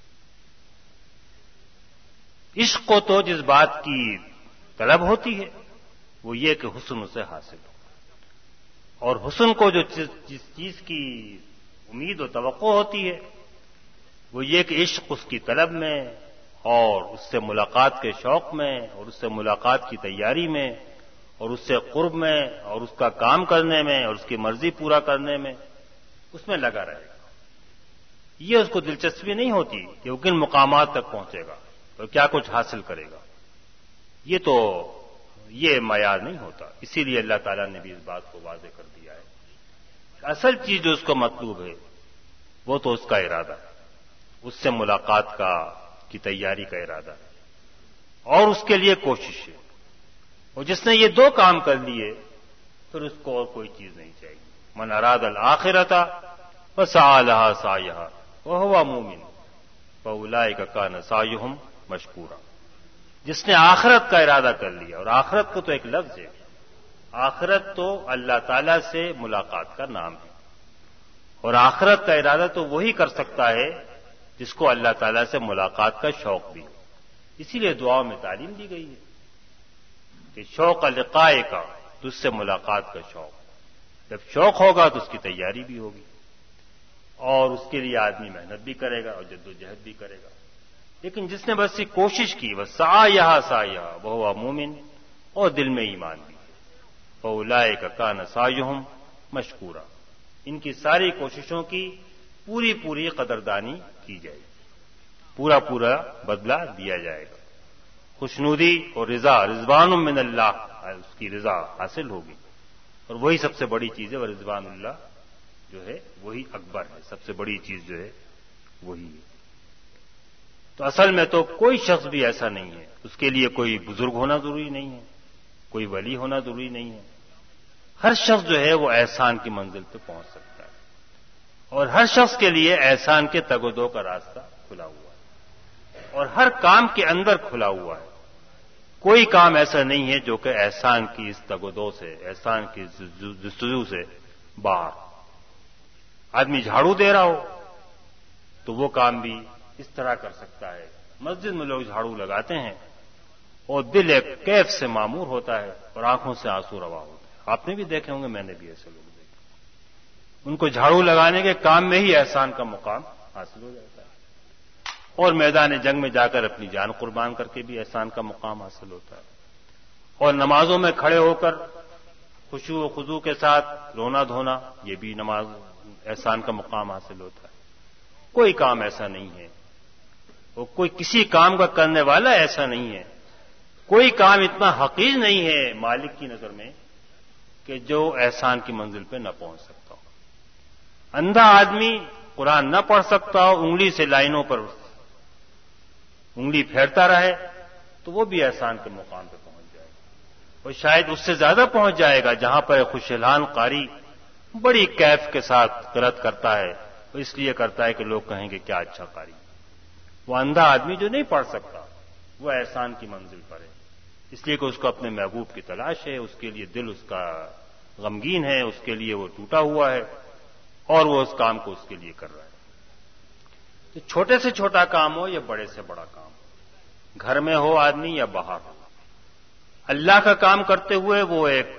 عشق کو تو جس بات کی طلب ہوتی ہے وہ یہ کہ حسن اسے حاصل ہو، اور حسن کو جس چیز کی امید و توقع ہوتی ہے وہ یہ کہ عشق اس کی طلب میں اور اس سے ملاقات کے شوق میں اور اس سے ملاقات کی تیاری میں اور اس سے قرب میں اور اس کا کام کرنے میں اور اس کی مرضی پورا کرنے میں اس میں لگا رہے گا۔ یہ اس کو دلچسپی نہیں ہوتی کہ وہ کن مقامات تک پہنچے گا اور کیا کچھ حاصل کرے گا، یہ معیار نہیں ہوتا۔ اسی لیے اللہ تعالیٰ نے بھی اس بات کو واضح کر دیا ہے کہ اصل چیز جو اس کو مطلوب ہے وہ تو اس کا ارادہ ہے، اس سے ملاقات کی تیاری کا ارادہ ہے اور اس کے لیے کوشش ہے، اور جس نے یہ دو کام کر لیے پھر اس کو اور کوئی چیز نہیں چاہیے۔ من اراد الآخرۃ وسعی لھا سعیھا وہو مؤمن فاولئک کان سعیھم مشکورا۔ جس نے آخرت کا ارادہ کر لیا، اور آخرت کو تو ایک لفظ ہے، آخرت تو اللہ تعالی سے ملاقات کا نام ہے، اور آخرت کا ارادہ تو وہی کر سکتا ہے جس کو اللہ تعالیٰ سے ملاقات کا شوق بھی ہو۔ اسی لیے دعاؤں میں تعلیم دی گئی ہے کہ شوق لقائے کا، تو اس سے ملاقات کا شوق، جب شوق ہوگا تو اس کی تیاری بھی ہوگی اور اس کے لیے آدمی محنت بھی کرے گا اور جد و جہد بھی کرے گا۔ لیکن جس نے بس یہ کوشش کی، وہ سعیھا سعیھا وہو مومن، اور دل میں ایمان بھی ہے، فاولئک کان سعیھم مشکورا، ان کی ساری کوششوں کی پوری قدردانی کی جائے گی، پورا بدلہ دیا جائے گا، خوشنودی اور رضا، رضوان من اللہ، اس کی رضا حاصل ہوگی، اور وہی سب سے بڑی چیز ہے، اور رضوان اللہ جو ہے وہی اکبر ہے، سب سے بڑی چیز جو ہے وہی ہے۔ تو اصل میں تو کوئی شخص بھی ایسا نہیں ہے، اس کے لیے کوئی بزرگ ہونا ضروری نہیں ہے، کوئی ولی ہونا ضروری نہیں ہے، ہر شخص جو ہے وہ احسان کی منزل پہ پہنچ سکتا ہے، اور ہر شخص کے لیے احسان کے تگ و دو کا راستہ کھلا ہوا ہے، اور ہر کام کے اندر کھلا ہوا ہے۔ کوئی کام ایسا نہیں ہے جو کہ احسان کی اس تگ و دو سے، احسان کی جستجو سے باہر۔ آدمی جھاڑو دے رہا ہو تو وہ کام بھی اس طرح کر سکتا ہے۔ مسجد میں لوگ جھاڑو لگاتے ہیں اور دل ایک کیف سے معمور ہوتا ہے اور آنکھوں سے آنسو روا ہوتے ہیں۔ آپ نے بھی دیکھے ہوں گے، میں نے بھی ایسے لوگ دیکھے، ان کو جھاڑو لگانے کے کام میں ہی احسان کا مقام حاصل ہو جاتا ہے، اور میدان جنگ میں جا کر اپنی جان قربان کر کے بھی احسان کا مقام حاصل ہوتا ہے، اور نمازوں میں کھڑے ہو کر خشوع و خضوع کے ساتھ رونا دھونا، یہ بھی نماز احسان کا مقام حاصل ہوتا ہے۔ کوئی کام ایسا نہیں ہے، وہ کوئی کسی کام کا کرنے والا ایسا نہیں ہے، کوئی کام اتنا حقیر نہیں ہے مالک کی نظر میں کہ جو احسان کی منزل پہ نہ پہنچ سکتا ہو۔ اندھا آدمی قرآن نہ پڑھ سکتا ہو، انگلی سے لائنوں پر انگلی پھیرتا رہے تو وہ بھی احسان کے مقام پہ پہنچ جائے گا، اور شاید اس سے زیادہ پہنچ جائے گا، جہاں پر خوشحال قاری بڑی کیف کے ساتھ قرأت کرتا ہے، وہ اس لیے کرتا ہے کہ لوگ کہیں گے کیا اچھا قاری۔ وہ اندھا آدمی جو نہیں پڑھ سکتا وہ احسان کی منزل پر ہے، اس لیے کہ اس کو اپنے محبوب کی تلاش ہے، اس کے لیے دل اس کا غمگین ہے، اس کے لیے وہ ٹوٹا ہوا ہے، اور وہ اس کام کو اس کے لیے کر رہا ہے۔ تو چھوٹے سے چھوٹا کام ہو یا بڑے سے بڑا کام ہو، گھر میں ہو آدمی یا باہر ہو، اللہ کا کام کرتے ہوئے وہ ایک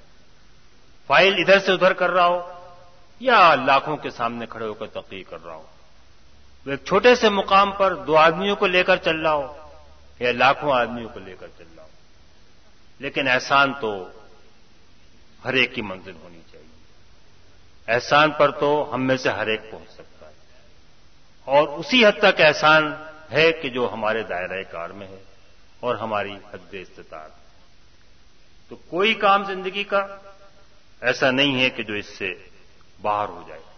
فائل ادھر سے ادھر کر رہا ہو یا لاکھوں کے سامنے کھڑے ہو کر تقریر کر رہا ہو، وہ ایک چھوٹے سے مقام پر دو آدمیوں کو لے کر چل رہا ہو یا لاکھوں آدمیوں کو لے کر چل رہا ہو، لیکن احسان تو ہر ایک کی منزل ہونی چاہیے۔ احسان پر تو ہم میں سے ہر ایک پہنچ سکتا ہے، اور اسی حد تک احسان ہے کہ جو ہمارے دائرہ کار میں ہے اور ہماری حد استطاعت۔ تو کوئی کام زندگی کا ایسا نہیں ہے کہ جو اس سے باہر ہو جائے۔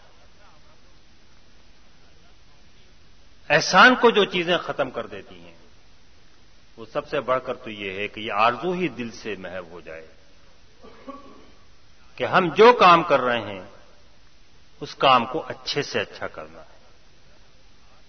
احسان کو جو چیزیں ختم کر دیتی ہیں وہ سب سے بڑھ کر تو یہ ہے کہ یہ آرزو ہی دل سے محو ہو جائے کہ ہم جو کام کر رہے ہیں اس کام کو اچھے سے اچھا کرنا ہے،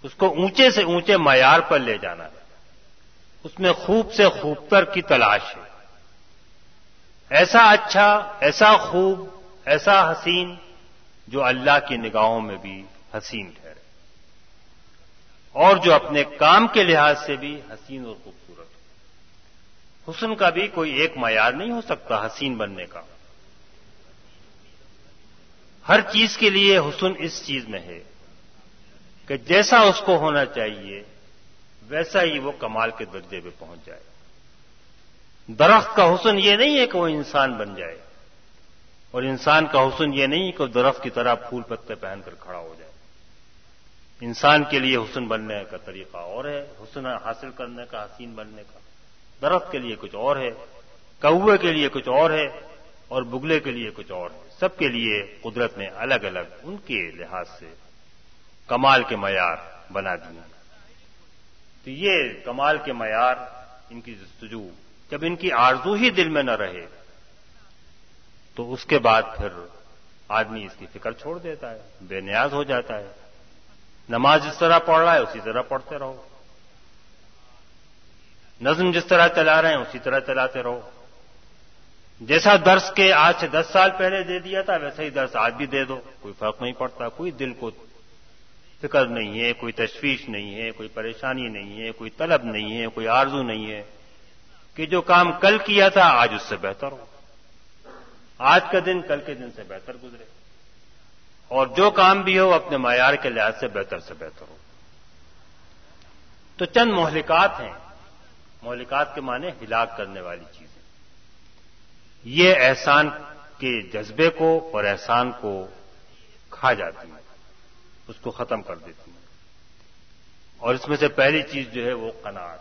اس کو اونچے سے اونچے معیار پر لے جانا ہے، اس میں خوب سے خوبتر کی تلاش ہے، ایسا اچھا، ایسا خوب، ایسا حسین جو اللہ کی نگاہوں میں بھی حسین ٹھہرے اور جو اپنے کام کے لحاظ سے بھی حسین اور خوبصورت ہو۔ حسن کا بھی کوئی ایک معیار نہیں ہو سکتا حسین بننے کا، ہر چیز کے لیے حسن اس چیز میں ہے کہ جیسا اس کو ہونا چاہیے ویسا ہی وہ کمال کے درجے پہ پہنچ جائے۔ درخت کا حسن یہ نہیں ہے کہ وہ انسان بن جائے، اور انسان کا حسن یہ نہیں کہ وہ درخت کی طرح پھول پتے پہن کر کھڑا ہو جائے۔ انسان کے لیے حسن بننے کا طریقہ اور ہے، حسن حاصل کرنے کا، حسین بننے کا۔ درخت کے لیے کچھ اور ہے، کوے کے لیے کچھ اور ہے، اور بگلے کے لیے کچھ اور ہے۔ سب کے لیے قدرت نے الگ الگ ان کے لحاظ سے کمال کے معیار بنا دیے۔ تو یہ کمال کے معیار، ان کی جستجو، جب ان کی آرزو ہی دل میں نہ رہے تو اس کے بعد پھر آدمی اس کی فکر چھوڑ دیتا ہے، بے نیاز ہو جاتا ہے۔ نماز جس طرح پڑھ رہا ہے اسی طرح پڑھتے رہو، نظم جس طرح چلا رہے ہیں اسی طرح چلاتے رہو، جیسا درس کے آج سے 10 سال پہلے دے دیا تھا ویسا ہی درس آج بھی دے دو، کوئی فرق نہیں پڑتا، کوئی دل کو فکر نہیں ہے، کوئی تشویش نہیں ہے، کوئی پریشانی نہیں ہے، کوئی طلب نہیں ہے، کوئی آرزو نہیں ہے کہ جو کام کل کیا تھا آج اس سے بہتر ہو، آج کا دن کل کے دن سے بہتر گزرے، اور جو کام بھی ہو اپنے معیار کے لحاظ سے بہتر ہو۔ تو چند مہلکات ہیں، مہلکات کے معنی ہلاک کرنے والی چیزیں، یہ احسان کے جذبے کو اور احسان کو کھا جاتی ہیں، اس کو ختم کر دیتی ہیں۔ اور اس میں سے پہلی چیز جو ہے وہ قناعت۔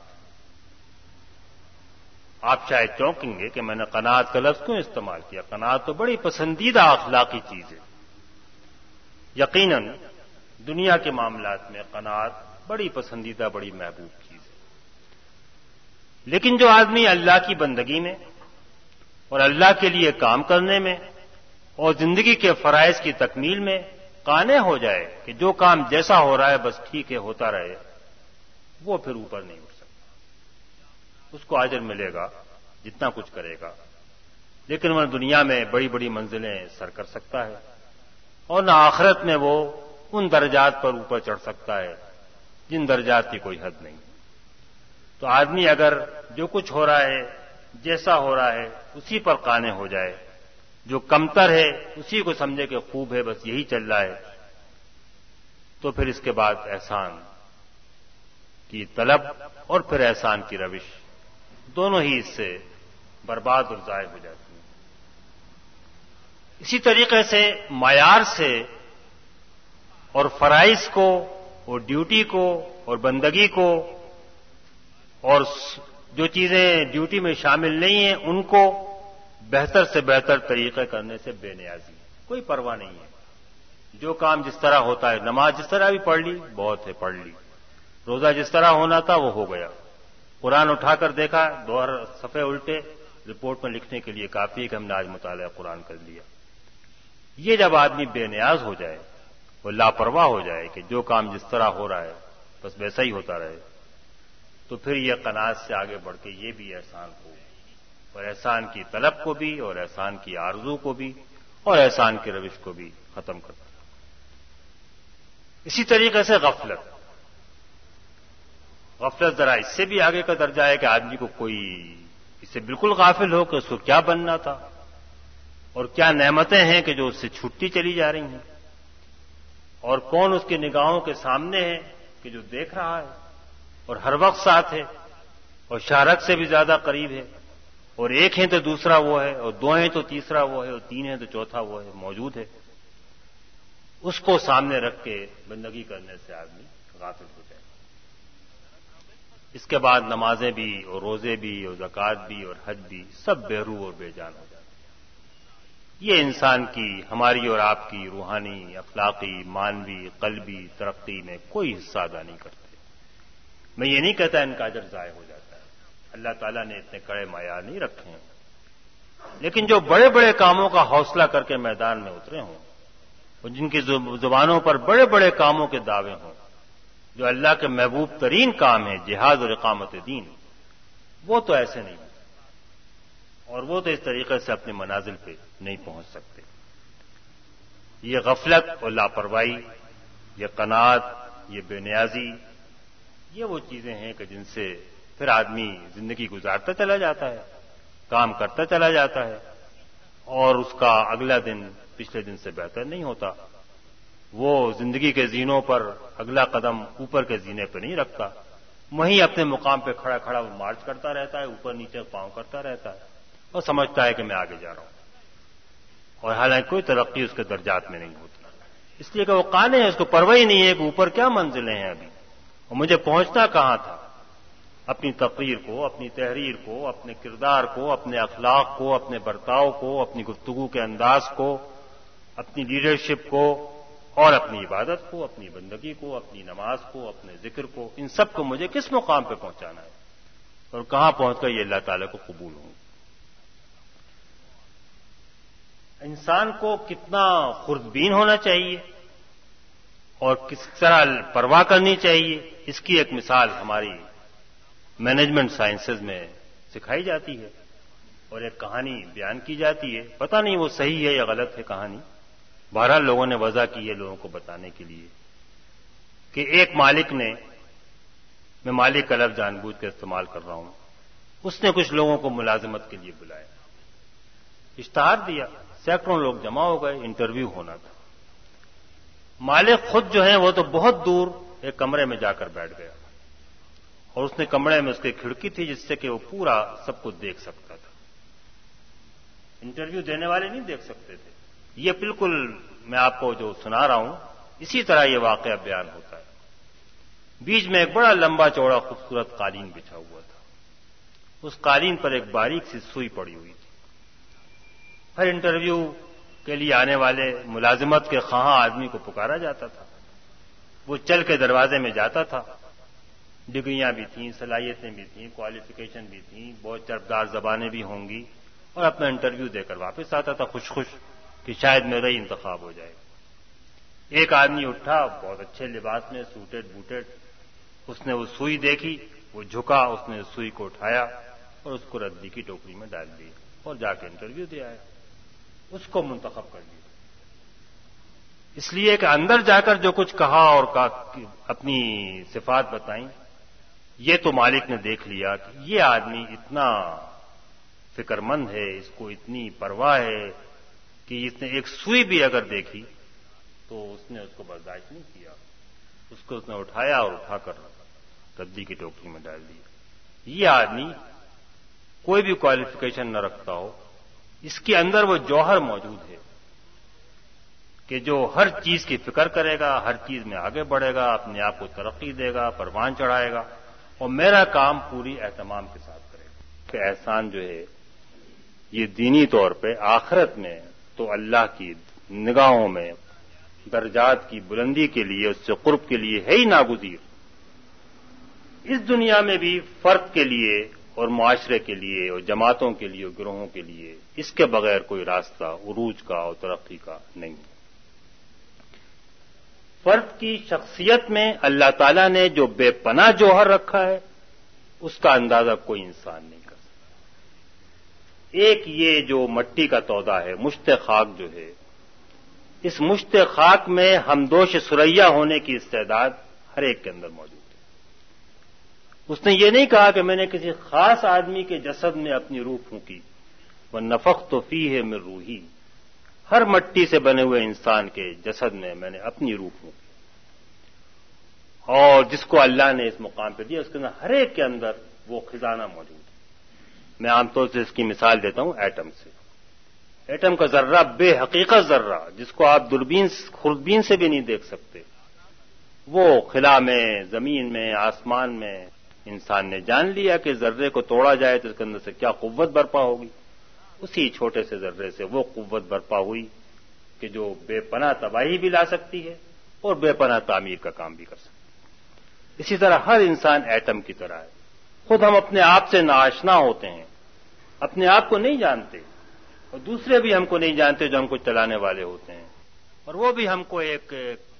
آپ شاید چونکیں گے کہ میں نے قناعت کا لفظ کیوں استعمال کیا؟ قناعت تو بڑی پسندیدہ اخلاقی چیز ہے، یقیناً دنیا کے معاملات میں قناعت بڑی پسندیدہ، بڑی محبوب چیز ہے۔ لیکن جو آدمی اللہ کی بندگی میں اور اللہ کے لیے کام کرنے میں اور زندگی کے فرائض کی تکمیل میں قانع ہو جائے کہ جو کام جیسا ہو رہا ہے بس ٹھیک ہے ہوتا رہے، وہ پھر اوپر نہیں اٹھ سکتا۔ اس کو اجر ملے گا جتنا کچھ کرے گا، لیکن وہ دنیا میں بڑی بڑی منزلیں سر کر سکتا ہے، اور نہ آخرت میں وہ ان درجات پر اوپر چڑھ سکتا ہے جن درجات کی کوئی حد نہیں۔ تو آدمی اگر جو کچھ ہو رہا ہے، جیسا ہو رہا ہے، اسی پر قانع ہو جائے، جو کمتر ہے اسی کو سمجھے کہ خوب ہے، بس یہی چل رہا ہے، تو پھر اس کے بعد احسان کی طلب اور پھر احسان کی روش دونوں ہی اس سے برباد اور ضائع ہو جاتی ہیں۔ اسی طریقے سے معیار سے اور فرائض کو اور ڈیوٹی کو اور بندگی کو اور جو چیزیں ڈیوٹی میں شامل نہیں ہیں ان کو بہتر سے بہتر طریقے کرنے سے بے نیازی، کوئی پرواہ نہیں ہے۔ جو کام جس طرح ہوتا ہے، نماز جس طرح بھی پڑھ لی بہت ہے، پڑھ لی، روزہ جس طرح ہونا تھا وہ ہو گیا، قرآن اٹھا کر دیکھا 2 صفحے الٹے، رپورٹ میں لکھنے کے لیے کافی ہے کہ ہم نے آج مطالعہ قرآن کر لیا۔ یہ جب آدمی بے نیاز ہو جائے، وہ لاپرواہ ہو جائے کہ جو کام جس طرح ہو رہا ہے بس ویسا ہی ہوتا رہے، تو پھر یہ قناعت سے آگے بڑھ کے یہ بھی احسان ہو، اور احسان کی طلب کو بھی اور احسان کی آرزو کو بھی اور احسان کی روش کو بھی ختم کرتا۔ اسی طریقے سے غفلت ذرا اس سے بھی آگے کا درجہ ہے کہ آدمی کو کوئی اس سے بالکل غافل ہو کہ اس کو کیا بننا تھا اور کیا نعمتیں ہیں کہ جو اس سے چھوٹتی چلی جا رہی ہیں، اور کون اس کی نگاہوں کے سامنے ہے کہ جو دیکھ رہا ہے اور ہر وقت ساتھ ہے اور شارک سے بھی زیادہ قریب ہے، اور ایک ہے تو دوسرا وہ ہے، اور 2 ہیں تو تیسرا وہ ہے، اور 3 ہیں تو چوتھا وہ ہے، موجود ہے۔ اس کو سامنے رکھ کے بندگی کرنے سے آدمی غافل ہو جائے۔ اس کے بعد نمازیں بھی اور روزے بھی اور زکوٰۃ بھی اور حج بھی سب بے روح اور بے جان ہو جاتے ہیں۔ یہ انسان کی، ہماری اور آپ کی روحانی، اخلاقی، مانوی، قلبی ترقی میں کوئی حصہ ادا نہیں کرتے۔ میں یہ نہیں کہتا ان کا اجر ضائع ہو جاتا ہے، اللہ تعالیٰ نے اتنے کڑے معیار نہیں رکھے ہیں، لیکن جو بڑے بڑے کاموں کا حوصلہ کر کے میدان میں اترے ہوں اور جن کی زبانوں پر بڑے بڑے کاموں کے دعوے ہوں، جو اللہ کے محبوب ترین کام ہے جہاد اور اقامت دین، وہ تو ایسے نہیں، اور وہ تو اس طریقے سے اپنے منازل پہ نہیں پہنچ سکتے۔ یہ غفلت اور لاپرواہی، یہ قناعت، یہ بے نیازی، یہ وہ چیزیں ہیں کہ جن سے پھر آدمی زندگی گزارتا چلا جاتا ہے، کام کرتا چلا جاتا ہے، اور اس کا اگلا دن پچھلے دن سے بہتر نہیں ہوتا۔ وہ زندگی کے زینوں پر اگلا قدم اوپر کے زینے پہ نہیں رکھتا، وہیں اپنے مقام پہ کھڑا کھڑا وہ مارچ کرتا رہتا ہے، اوپر نیچے پاؤں کرتا رہتا ہے، اور سمجھتا ہے کہ میں آگے جا رہا ہوں، اور حالانکہ کوئی ترقی اس کے درجات میں نہیں ہوتی، اس لیے کہ وہ قانع ہے، اس کو پرواہ ہی نہیں ہے کہ اوپر کیا منزلیں ہیں ابھی، اور مجھے پہنچنا کہاں تھا۔ اپنی تقریر کو، اپنی تحریر کو، اپنے کردار کو، اپنے اخلاق کو، اپنے برتاؤ کو، اپنی گفتگو کے انداز کو، اپنی لیڈرشپ کو، اور اپنی عبادت کو، اپنی بندگی کو، اپنی نماز کو، اپنے ذکر کو، ان سب کو مجھے کس مقام پہ پہنچانا ہے، اور کہاں پہنچ کر یہ اللہ تعالیٰ کو قبول ہوں۔ انسان کو کتنا خردبین ہونا چاہیے اور کس طرح پرواہ کرنی چاہیے، اس کی ایک مثال ہماری مینجمنٹ سائنسز میں سکھائی جاتی ہے، اور ایک کہانی بیان کی جاتی ہے، پتہ نہیں وہ صحیح ہے یا غلط ہے کہانی، بہرحال لوگوں نے وضع کی ہے لوگوں کو بتانے کے لیے، کہ ایک مالک نے، میں مالک کا لفظ جان بوجھ کے استعمال کر رہا ہوں، اس نے کچھ لوگوں کو ملازمت کے لیے بلایا، اشتہار دیا، سینکڑوں لوگ جمع ہو گئے، انٹرویو ہونا تھا۔ مالک خود جو ہے وہ تو بہت دور ایک کمرے میں جا کر بیٹھ گیا، اور اس نے کمرے میں اس کی کھڑکی تھی جس سے کہ وہ پورا سب کچھ دیکھ سکتا تھا، انٹرویو دینے والے نہیں دیکھ سکتے تھے۔ یہ بالکل میں آپ کو جو سنا رہا ہوں اسی طرح یہ واقعہ بیان ہوتا ہے۔ بیچ میں ایک بڑا لمبا چوڑا خوبصورت قالین بچھا ہوا تھا، اس قالین پر ایک باریک سی سوئی پڑی ہوئی تھی۔ ہر انٹرویو کے لیے آنے والے ملازمت کے خواہاں آدمی کو پکارا جاتا تھا، وہ چل کے دروازے میں جاتا تھا، ڈگریاں بھی تھیں، صلاحیتیں بھی تھیں، کوالیفیکیشن بھی تھیں، بہت چربدار زبانیں بھی ہوں گی، اور اپنا انٹرویو دے کر واپس آتا تھا خوش خوش کہ شاید میرا ہی انتخاب ہو جائے۔ ایک آدمی اٹھا بہت اچھے لباس میں، سوٹڈ بوٹڈ، اس نے وہ سوئی دیکھی، وہ جھکا، اس نے سوئی کو اٹھایا اور اس کو ردی کی ٹوکری میں ڈال دی اور جا کے انٹرویو دے آیا، اس کو منتخب کر دیا۔ اس لیے کہ اندر جا کر جو کچھ کہا اور اپنی صفات بتائیں، یہ تو مالک نے دیکھ لیا کہ یہ آدمی اتنا فکر مند ہے، اس کو اتنی پرواہ ہے کہ اس نے ایک سوئی بھی اگر دیکھی تو اس نے اس کو برداشت نہیں کیا، اس کو اس نے اٹھایا اور اٹھا کر ردی کی ٹوکری میں ڈال دیا۔ یہ آدمی کوئی بھی کوالیفیکیشن نہ رکھتا ہو، اس کے اندر وہ جوہر موجود ہے کہ جو ہر چیز کی فکر کرے گا، ہر چیز میں آگے بڑھے گا، اپنے آپ کو ترقی دے گا، پروان چڑھائے گا، اور میرا کام پوری اہتمام کے ساتھ کرے گا۔ کہ احسان جو ہے یہ دینی طور پہ، آخرت میں تو اللہ کی نگاہوں میں درجات کی بلندی کے لیے، اس سے قرب کے لیے ہے ہی ناگزیر۔ اس دنیا میں بھی فرد کے لیے اور معاشرے کے لیے اور جماعتوں کے لیے اور گروہوں کے لیے اس کے بغیر کوئی راستہ عروج کا اور ترقی کا نہیں۔ فرد کی شخصیت میں اللہ تعالیٰ نے جو بے پناہ جوہر رکھا ہے اس کا اندازہ کوئی انسان نہیں کر سکتا۔ ایک یہ جو مٹی کا تودا ہے، مشت خاک جو ہے، اس مشت خاک میں ہمدوش ثریا ہونے کی استعداد ہر ایک کے اندر موجود ہے۔ اس نے یہ نہیں کہا کہ میں نے کسی خاص آدمی کے جسد میں اپنی روح پھونکی، وَنَفَخْتُ فِيهِ مِن رُوحِي، ہر مٹی سے بنے ہوئے انسان کے جسد میں میں نے اپنی روح پھونکی، اور جس کو اللہ نے اس مقام پہ دیا اس کے اندر ہر ایک کے اندر وہ خزانہ موجود ہے۔ میں عام طور سے اس کی مثال دیتا ہوں ایٹم سے۔ ایٹم کا ذرہ بے حقیقت ذرہ، جس کو آپ خوردبین سے بھی نہیں دیکھ سکتے، وہ خلا میں، زمین میں، آسمان میں انسان نے جان لیا کہ ذرے کو توڑا جائے تو اس کے اندر سے کیا قوت برپا ہوگی۔ اسی چھوٹے سے ذرے سے وہ قوت برپا ہوئی کہ جو بے پناہ تباہی بھی لا سکتی ہے اور بے پناہ تعمیر کا کام بھی کر سکتی ہے۔ اسی طرح ہر انسان ایٹم کی طرح ہے۔ خود ہم اپنے آپ سے ناآشنا ہوتے ہیں، اپنے آپ کو نہیں جانتے، اور دوسرے بھی ہم کو نہیں جانتے جو ہم کو چلانے والے ہوتے ہیں، اور وہ بھی ہم کو ایک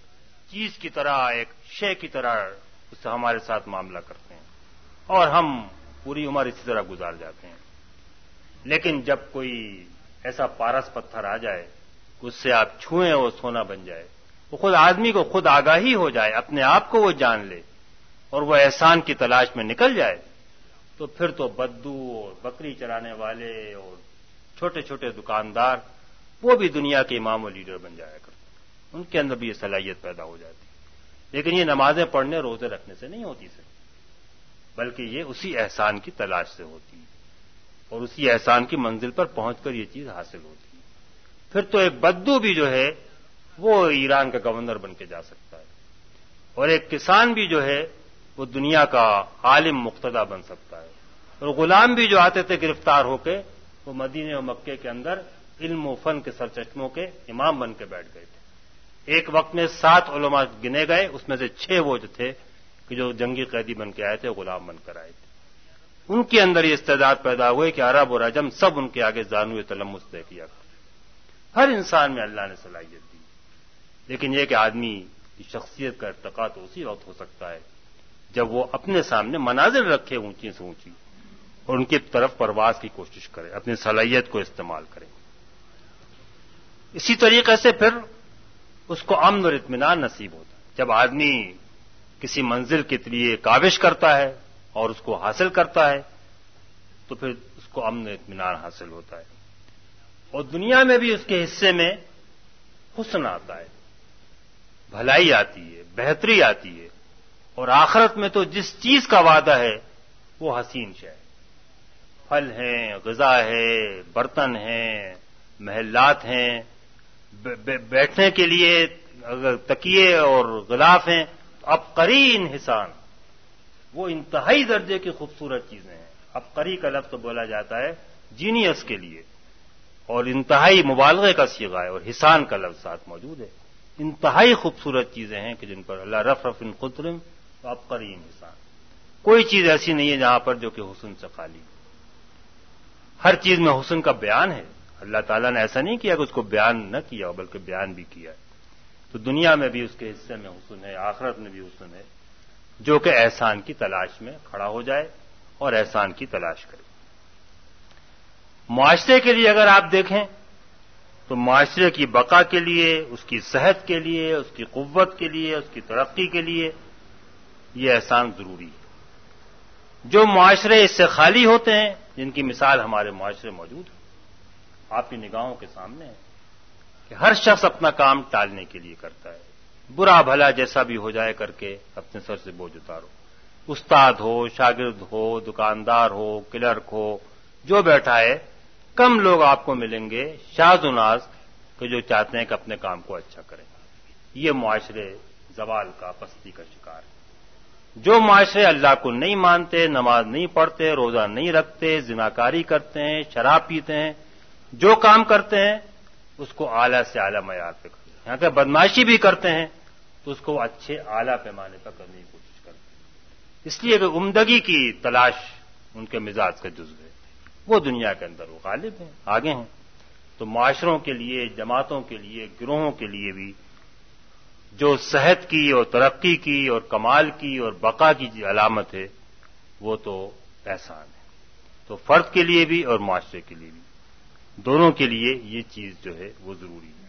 چیز کی طرح، ایک شے کی طرح اس سے ہمارے ساتھ معاملہ کرتے ہیں اور ہم پوری عمر اسی طرح گزار جاتے ہیں. لیکن جب کوئی ایسا پارس پتھر آ جائے اس سے آپ چھوئیں وہ سونا بن جائے، وہ خود آدمی کو خود آگاہی ہو جائے، اپنے آپ کو وہ جان لے اور وہ احسان کی تلاش میں نکل جائے، تو پھر تو بدو اور بکری چرانے والے اور چھوٹے چھوٹے دکاندار وہ بھی دنیا کے امام و لیڈر بن جایا کرتے ہیں. ان کے اندر بھی یہ صلاحیت پیدا ہو جاتی ہے. لیکن یہ نمازیں پڑھنے روزے رکھنے سے نہیں ہوتی سر، بلکہ یہ اسی احسان کی تلاش سے ہوتی ہے اور اسی احسان کی منزل پر پہنچ کر یہ چیز حاصل ہوتی ہے. پھر تو ایک بدو بھی جو ہے وہ ایران کا گورنر بن کے جا سکتا ہے اور ایک کسان بھی جو ہے وہ دنیا کا عالم مقتدی بن سکتا ہے. اور غلام بھی جو آتے تھے گرفتار ہو کے وہ مدینے و مکے کے اندر علم و فن کے سرچشموں کے امام بن کے بیٹھ گئے تھے. ایک وقت میں 7 علماء گنے گئے، اس میں سے 6 وہ جو تھے کہ جو جنگی قیدی بن کے آئے تھے، غلام بن کر آئے تھے. ان کے اندر یہ استعداد پیدا ہوئے کہ عرب اور عجم سب ان کے آگے زانوئے تلمس دے کیا. ہر انسان میں اللہ نے صلاحیت دی، لیکن یہ کہ آدمی کی شخصیت کا ارتقاء تو اسی وقت ہو سکتا ہے جب وہ اپنے سامنے منازل رکھے اونچی سے اونچی اور ان کی طرف پرواز کی کوشش کرے، اپنی صلاحیت کو استعمال کرے. اسی طریقے سے پھر اس کو امن اور اطمینان نصیب ہوتا ہے. جب آدمی کسی منزل کے لیے کاوش کرتا ہے اور اس کو حاصل کرتا ہے تو پھر اس کو امن و اطمینان حاصل ہوتا ہے اور دنیا میں بھی اس کے حصے میں حسن آتا ہے، بھلائی آتی ہے، بہتری آتی ہے اور آخرت میں تو جس چیز کا وعدہ ہے وہ حسین شے ہے. پھل ہیں، غذا ہے، برتن ہیں، محلات ہیں، بیٹھنے کے لیے اگر تکیے اور غلاف ہیں تو ابقرین حسان، وہ انتہائی درجے کی خوبصورت چیزیں ہیں. ابقری کا لفظ بولا جاتا ہے جینیس کے لیے اور انتہائی مبالغے کا صیغہ ہے اور حسان کا لفظ ساتھ موجود ہے. انتہائی خوبصورت چیزیں ہیں کہ جن پر اللہ رف ان قطرم تو ابقرین حسان. کوئی چیز ایسی نہیں ہے جہاں پر جو کہ حسن سے خالی. ہر چیز میں حسن کا بیان ہے. اللہ تعالیٰ نے ایسا نہیں کیا کہ اس کو بیان نہ کیا بلکہ بیان بھی کیا. تو دنیا میں بھی اس کے حصے میں حسن ہے، آخرت میں بھی حسن ہے، جو کہ احسان کی تلاش میں کھڑا ہو جائے اور احسان کی تلاش کرے. معاشرے کے لیے اگر آپ دیکھیں تو معاشرے کی بقا کے لیے، اس کی صحت کے لیے، اس کی قوت کے لیے، اس کی ترقی کے لیے یہ احسان ضروری ہے. جو معاشرے اس سے خالی ہوتے ہیں، جن کی مثال ہمارے معاشرے موجود ہے، آپ کی نگاہوں کے سامنے ہے کہ ہر شخص اپنا کام ٹالنے کے لیے کرتا ہے. برا بھلا جیسا بھی ہو جائے کر کے اپنے سر سے بوجھ اتارو. استاد ہو، شاگرد ہو، دکاندار ہو، کلرک ہو، جو بیٹھا ہے، کم لوگ آپ کو ملیں گے شاذ و ناز کہ جو چاہتے ہیں کہ اپنے کام کو اچھا کریں. یہ معاشرے زوال کا، پستی کا شکار ہے. جو معاشرے اللہ کو نہیں مانتے، نماز نہیں پڑھتے، روزہ نہیں رکھتے، زناکاری کرتے ہیں، شراب پیتے ہیں، جو کام کرتے ہیں اس کو اعلیٰ سے اعلیٰ معیار پہ کرتے ہیں. یہاں کہ بدمعاشی بھی کرتے ہیں تو اس کو اچھے اعلیٰ پیمانے پر کرنے کی کوشش کرتے ہیں، اس لیے کہ عمدگی کی تلاش ان کے مزاج کا جزو ہے. وہ دنیا کے اندر وہ غالب ہیں، آگے ہیں. تو معاشروں کے لیے، جماعتوں کے لیے، گروہوں کے لیے بھی جو صحت کی اور ترقی کی اور کمال کی اور بقا کی علامت ہے وہ تو احسان ہے. تو فرد کے لیے بھی اور معاشرے کے لیے بھی، دونوں کے لیے یہ چیز جو ہے وہ ضروری ہے.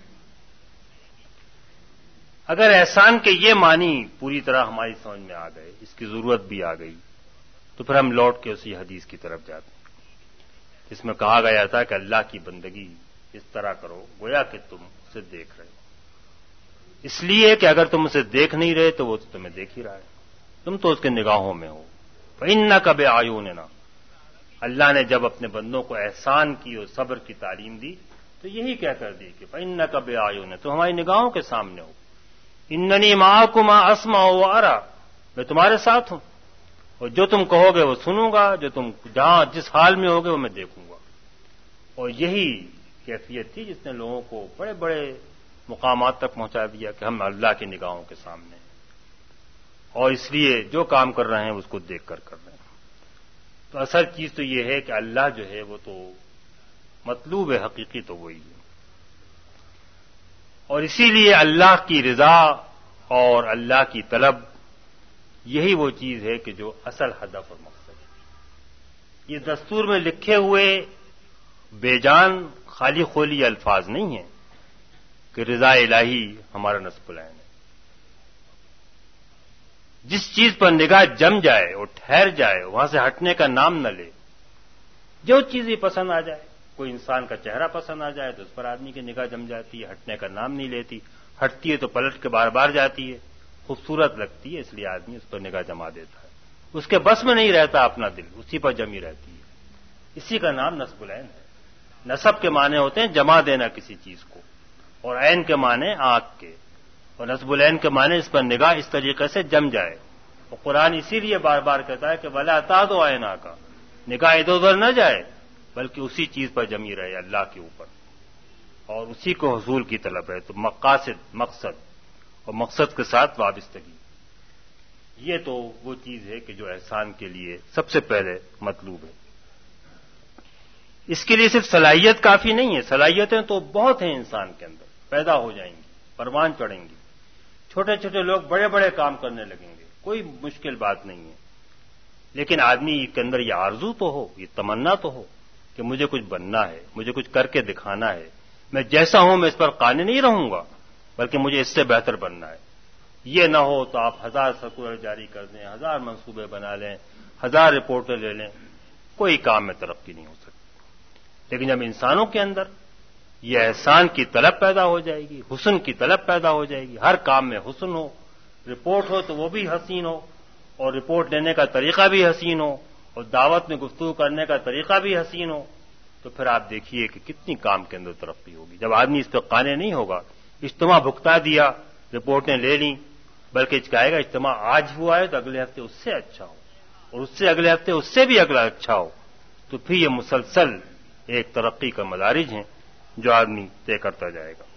اگر احسان کے یہ معنی پوری طرح ہماری سمجھ میں آ گئے، اس کی ضرورت بھی آ گئی، تو پھر ہم لوٹ کے اسی حدیث کی طرف جاتے ہیں جس میں کہا گیا تھا کہ اللہ کی بندگی اس طرح کرو گویا کہ تم اسے دیکھ رہے ہو. اس لیے کہ اگر تم اسے دیکھ نہیں رہے تو وہ تو تمہیں دیکھ ہی رہا ہے، تم تو اس کے نگاہوں میں ہو. فَإِنَّكَ بِأَعْيُنِنَا. اللہ نے جب اپنے بندوں کو احسان کی اور صبر کی تعلیم دی تو یہی کہہ کر دی کہ فَإِنَّكَ بِأَعْيُنِنَا، تو ہماری نگاہوں کے سامنے ہو. اِنَّنِي مَعَكُمْ أَسْمَعُ وَأَرَىٰ، میں تمہارے ساتھ ہوں اور جو تم کہو گے وہ سنوں گا، جو تم جہاں جس حال میں ہوگے وہ میں دیکھوں گا. اور یہی کیفیت تھی جس نے لوگوں کو بڑے بڑے مقامات تک پہنچا دیا کہ ہم اللہ کی نگاہوں کے سامنے ہیں اور اس لیے جو کام کر رہے ہیں اس کو دیکھ کر رہے ہیں. تو اصل چیز تو یہ ہے کہ اللہ جو ہے وہ تو مطلوب حقیقی تو وہی ہے اور اسی لیے اللہ کی رضا اور اللہ کی طلب یہی وہ چیز ہے کہ جو اصل ہدف اور مقصد ہے۔ یہ دستور میں لکھے ہوئے بے جان خالی خولی الفاظ نہیں ہیں کہ رضا الہی ہمارا نصب العین ہے۔ جس چیز پر نگاہ جم جائے اور ٹھہر جائے، وہاں سے ہٹنے کا نام نہ لے، جو چیز ہی پسند آ جائے، کوئی انسان کا چہرہ پسند آ جائے تو اس پر آدمی کی نگاہ جم جاتی ہے، ہٹنے کا نام نہیں لیتی، ہٹتی ہے تو پلٹ کے بار بار جاتی ہے، خوبصورت لگتی ہے اس لیے آدمی اس پر نگاہ جما دیتا ہے، اس کے بس میں نہیں رہتا اپنا دل، اسی پر جمی رہتی ہے۔ اسی کا نام نصب العین ہے۔ نصب کے معنی ہوتے ہیں جما دینا کسی چیز کو، اور عین کے معنی آنکھ کے، اور نصب العین کے معنی اس پر نگاہ اس طریقے سے جم جائے۔ اور قرآن اسی لیے بار بار کہتا ہے کہ ولا تعدوا عیناک، نگاہ ادھر ادھر نہ جائے بلکہ اسی چیز پر جمی رہے، اللہ کے اوپر، اور اسی کو حصول کی طلب ہے۔ تو مقاصد، مقصد اور مقصد کے ساتھ وابستگی، یہ تو وہ چیز ہے کہ جو احسان کے لیے سب سے پہلے مطلوب ہے۔ اس کے لیے صرف صلاحیت کافی نہیں ہے، صلاحیتیں تو بہت ہیں انسان کے اندر، پیدا ہو جائیں گی، پروان چڑھیں گی، چھوٹے چھوٹے لوگ بڑے بڑے کام کرنے لگیں گے، کوئی مشکل بات نہیں ہے۔ لیکن آدمی کے اندر یہ آرزو تو ہو، یہ تمنا تو ہو کہ مجھے کچھ بننا ہے، مجھے کچھ کر کے دکھانا ہے، میں جیسا ہوں میں اس پر قانع نہیں رہوں گا بلکہ مجھے اس سے بہتر بننا ہے۔ یہ نہ ہو تو آپ 1000 سرکولر جاری کر دیں، 1000 منصوبے بنا لیں، 1000 رپورٹیں لے لیں، کوئی کام میں ترقی نہیں ہو سکتی۔ لیکن جب انسانوں کے اندر یہ احسان کی طلب پیدا ہو جائے گی، حسن کی طلب پیدا ہو جائے گی، ہر کام میں حسن ہو، رپورٹ ہو تو وہ بھی حسین ہو، اور رپورٹ لینے کا طریقہ بھی حسین ہو، اور دعوت میں گفتگو کرنے کا طریقہ بھی حسین ہو، تو پھر آپ دیکھیے کہ کتنی کام کے اندر ترقی ہوگی۔ جب آدمی اس پہ قانع نہیں ہوگا، اجتماع بھگتا دیا، رپورٹیں لے لیں، بلکہ کہے گا اجتماع آج ہوا ہے تو اگلے ہفتے اس سے اچھا ہو، اور اس سے اگلے ہفتے اس سے بھی اگلا اچھا ہو، تو پھر یہ مسلسل ایک ترقی کا مدارج ہیں جو آدمی طے کرتا جائے گا۔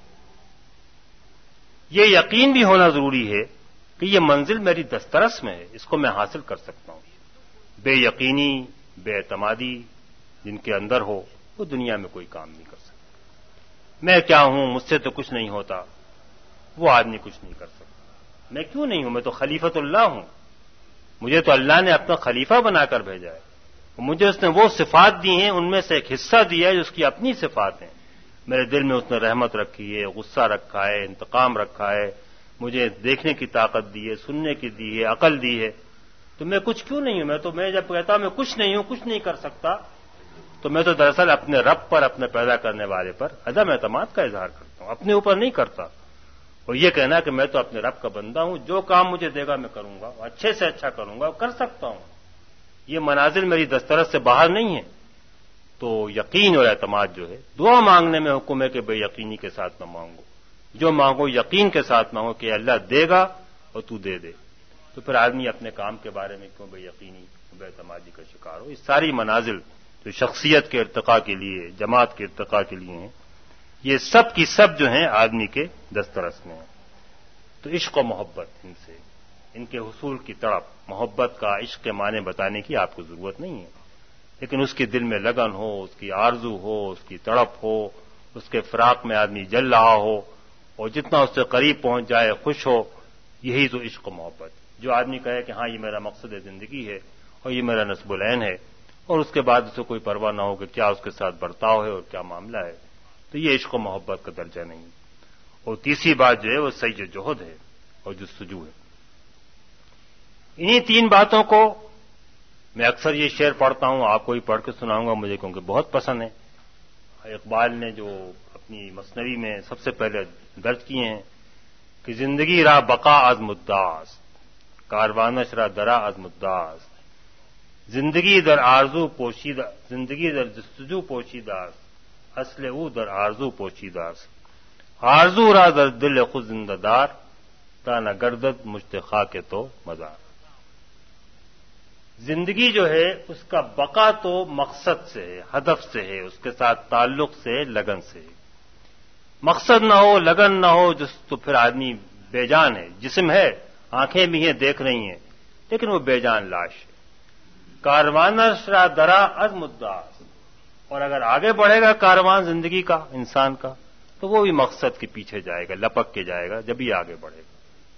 یہ یقین بھی ہونا ضروری ہے کہ یہ منزل میری دسترس میں ہے، اس کو میں حاصل کر سکتا ہوں۔ بے یقینی، بے اعتمادی جن کے اندر ہو وہ دنیا میں کوئی کام نہیں کر سکتا۔ میں کیا ہوں، مجھ سے تو کچھ نہیں ہوتا، وہ آدمی کچھ نہیں کر سکتا۔ میں کیوں نہیں ہوں، میں تو خلیفۃ اللہ ہوں، مجھے تو اللہ نے اپنا خلیفہ بنا کر بھیجا ہے، مجھے اس نے وہ صفات دی ہیں، ان میں سے ایک حصہ دیا ہے جو اس کی اپنی صفات ہیں۔ میرے دل میں اس نے رحمت رکھی ہے، غصہ رکھا ہے، انتقام رکھا ہے، مجھے دیکھنے کی طاقت دی ہے، سننے کی دی ہے، عقل دی ہے، تو میں کچھ کیوں نہیں ہوں؟ میں جب کہتا میں کچھ نہیں ہوں، کچھ نہیں کر سکتا، تو میں تو دراصل اپنے رب پر، اپنے پیدا کرنے والے پر عدم اعتماد کا اظہار کرتا ہوں، اپنے اوپر نہیں کرتا۔ اور یہ کہنا کہ میں تو اپنے رب کا بندہ ہوں، جو کام مجھے دے گا میں کروں گا، اچھے سے اچھا کروں گا، کر سکتا ہوں، یہ منازل میری دسترس سے باہر نہیں ہے۔ تو یقین اور اعتماد جو ہے، دعا مانگنے میں حکم ہے کہ بے یقینی کے ساتھ نہ مانگو، جو مانگو یقین کے ساتھ مانگو کہ اللہ دے گا اور تو دے دے۔ تو پھر آدمی اپنے کام کے بارے میں کیوں بے یقینی، بے اعتمادی کا شکار ہو؟ اس ساری منازل جو شخصیت کے ارتقاء کے لیے، جماعت کے ارتقاء کے لیے ہیں، یہ سب کی سب جو ہیں آدمی کے دسترس میں ہیں۔ تو عشق و محبت ان سے، ان کے حصول کی تڑپ، محبت کا، عشق کے معنی بتانے کی آپ کو ضرورت نہیں ہے، لیکن اس کے دل میں لگن ہو، اس کی آرزو ہو، اس کی تڑپ ہو، اس کے فراق میں آدمی جل رہا ہو، اور جتنا اس سے قریب پہنچ جائے خوش ہو، یہی تو عشق و محبت۔ جو آدمی کہے کہ ہاں یہ میرا مقصد زندگی ہے اور یہ میرا نصب العین ہے، اور اس کے بعد اسے کوئی پرواہ نہ ہو کہ کیا اس کے ساتھ برتاؤ ہے اور کیا معاملہ ہے، تو یہ عشق و محبت کا درجہ نہیں۔ اور تیسری بات جو ہے وہ سعی جہد ہے اور جستجو ہے۔ انہی تین باتوں کو میں اکثر یہ شعر پڑھتا ہوں، آپ کو ہی پڑھ کے سناؤں گا مجھے کیونکہ بہت پسند ہے۔ اقبال نے جو اپنی مثنوی میں سب سے پہلے درج کیے ہیں کہ زندگی را بقا از مدعاست، کاروانش را درا از مدعاست، زندگی در آرزو پوشیدہ، زندگی در جستجو پوشیدہ است، اصل او در آرزو پوشیدہ است، آرزو را در دل خود زندہ دار، تا نہ گردد مجھ خاک تو مزار۔ زندگی جو ہے اس کا بقا تو مقصد سے ہے، ہدف سے ہے، اس کے ساتھ تعلق سے، لگن سے۔ مقصد نہ ہو، لگن نہ ہو، جس تو پھر آدمی بے جان ہے، جسم ہے، آنکھیں بھی ہیں، دیکھ رہی ہیں، لیکن وہ بے جان لاش ہے۔ کاروانش را درا از مدعاست، اور اگر آگے بڑھے گا کاروان زندگی کا، انسان کا، تو وہ بھی مقصد کے پیچھے جائے گا، لپک کے جائے گا، جب ہی آگے بڑھے گا۔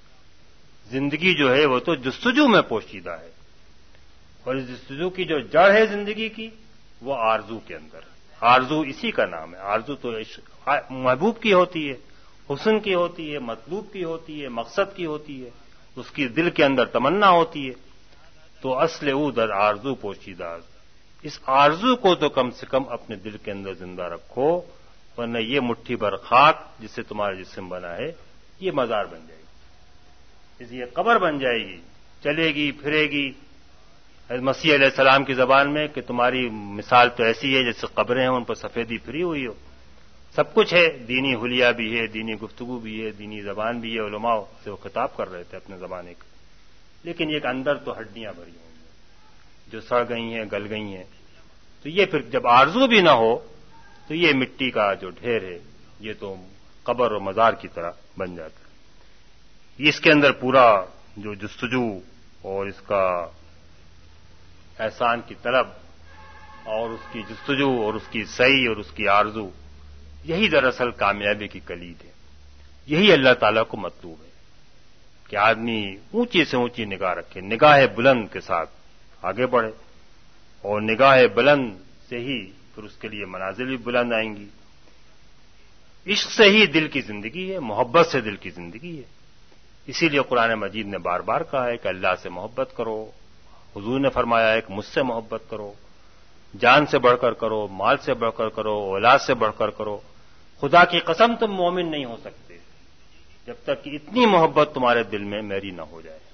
زندگی جو ہے وہ تو جستجو میں پوشیدہ ہے، اور اس جستجو کی جو جڑ ہے زندگی کی وہ آرزو کے اندر ہے۔ آرزو اسی کا نام ہے۔ آرزو تو محبوب کی ہوتی ہے، حسن کی ہوتی ہے، مطلوب کی ہوتی ہے، مقصد کی ہوتی ہے، اس کی دل کے اندر تمنا ہوتی ہے۔ تو اصل او در آرزو پوشیدہ، اس آرزو کو تو کم سے کم اپنے دل کے اندر زندہ رکھو، ورنہ یہ مٹھی بھر خاک جس سے تمہارا جسم بنا ہے یہ مزار بن جائے گی، یہ قبر بن جائے گی، چلے گی پھرے گی۔ مسیح علیہ السلام کی زبان میں کہ تمہاری مثال تو ایسی ہے جیسے قبریں ہیں ان پر سفیدی پھری ہوئی ہو، سب کچھ ہے، دینی حلیہ بھی ہے، دینی گفتگو بھی ہے، دینی زبان بھی ہے، علماء سے وہ خطاب کر رہے تھے اپنے زمانے کا، لیکن ایک اندر تو ہڈیاں بھری ہوئی ہیں جو سڑ گئی ہیں، گل گئی ہیں۔ تو یہ پھر جب آرزو بھی نہ ہو تو یہ مٹی کا جو ڈھیر ہے یہ تو قبر و مزار کی طرح بن جاتا ہے۔ اس کے اندر پورا جو جستجو اور اس کا احسان کی طلب اور اس کی جستجو اور اس کی سعی اور اس کی آرزو، یہی دراصل کامیابی کی کلید ہے، یہی اللہ تعالیٰ کو مطلوب ہے کہ آدمی اونچی سے اونچی نگاہ رکھے، نگاہ بلند کے ساتھ آگے بڑھے، اور نگاہ بلند سے ہی پھر اس کے لیے منازل بھی بلند آئیں گی۔ عشق سے ہی دل کی زندگی ہے، محبت سے دل کی زندگی ہے۔ اسی لیے قرآن مجید نے بار بار کہا ہے کہ اللہ سے محبت کرو، حضور نے فرمایا ہے کہ مجھ سے محبت کرو، جان سے بڑھ کر کرو، مال سے بڑھ کر کرو، اولاد سے بڑھ کر کرو، خدا کی قسم تم مومن نہیں ہو سکتے جب تک کہ اتنی محبت تمہارے دل میں میری نہ ہو جائے۔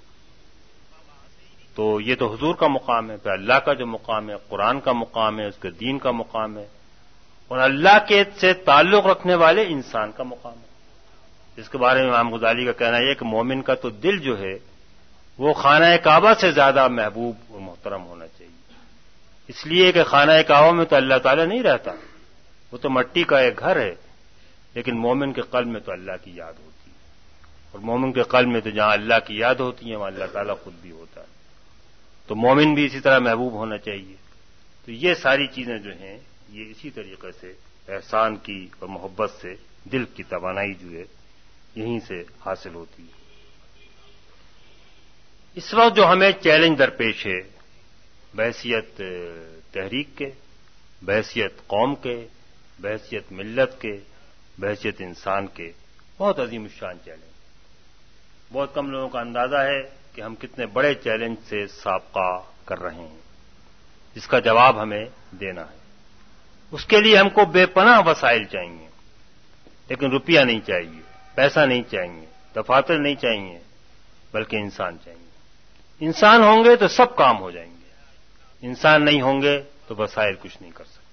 تو یہ تو حضور کا مقام ہے، پھر اللہ کا جو مقام ہے، قرآن کا مقام ہے، اس کے دین کا مقام ہے، اور اللہ کے سے تعلق رکھنے والے انسان کا مقام ہے، جس کے بارے میں امام غزالی کا کہنا ہے کہ مومن کا تو دل جو ہے وہ خانہ کعبہ سے زیادہ محبوب اور محترم ہونا چاہیے، اس لیے کہ خانہ کعبہ میں تو اللہ تعالیٰ نہیں رہتا، وہ تو مٹی کا ایک گھر ہے، لیکن مومن کے قلب میں تو اللہ کی یاد ہوتی ہے، اور مومن کے قلب میں تو جہاں اللہ کی یاد ہوتی ہے وہاں اللہ تعالیٰ خود بھی ہوتا ہے، تو مومن بھی اسی طرح محبوب ہونا چاہیے۔ تو یہ ساری چیزیں جو ہیں یہ اسی طریقے سے احسان کی اور محبت سے دل کی توانائی جو ہے یہیں سے حاصل ہوتی ہے۔ اس وقت جو ہمیں چیلنج درپیش ہے بحیثیت تحریک کے، بحیثیت قوم کے، بحیثیت ملت کے، بحیثیت انسان کے، بہت عظیم الشان چیلنج، بہت کم لوگوں کا اندازہ ہے کہ ہم کتنے بڑے چیلنج سے سابقہ کر رہے ہیں، جس کا جواب ہمیں دینا ہے۔ اس کے لیے ہم کو بے پناہ وسائل چاہیے، لیکن روپیہ نہیں چاہیے، پیسہ نہیں چاہیے، دفاتر نہیں چاہیے، بلکہ انسان چاہیے۔ انسان ہوں گے تو سب کام ہو جائیں گے، انسان نہیں ہوں گے تو وسائل کچھ نہیں کر سکتے۔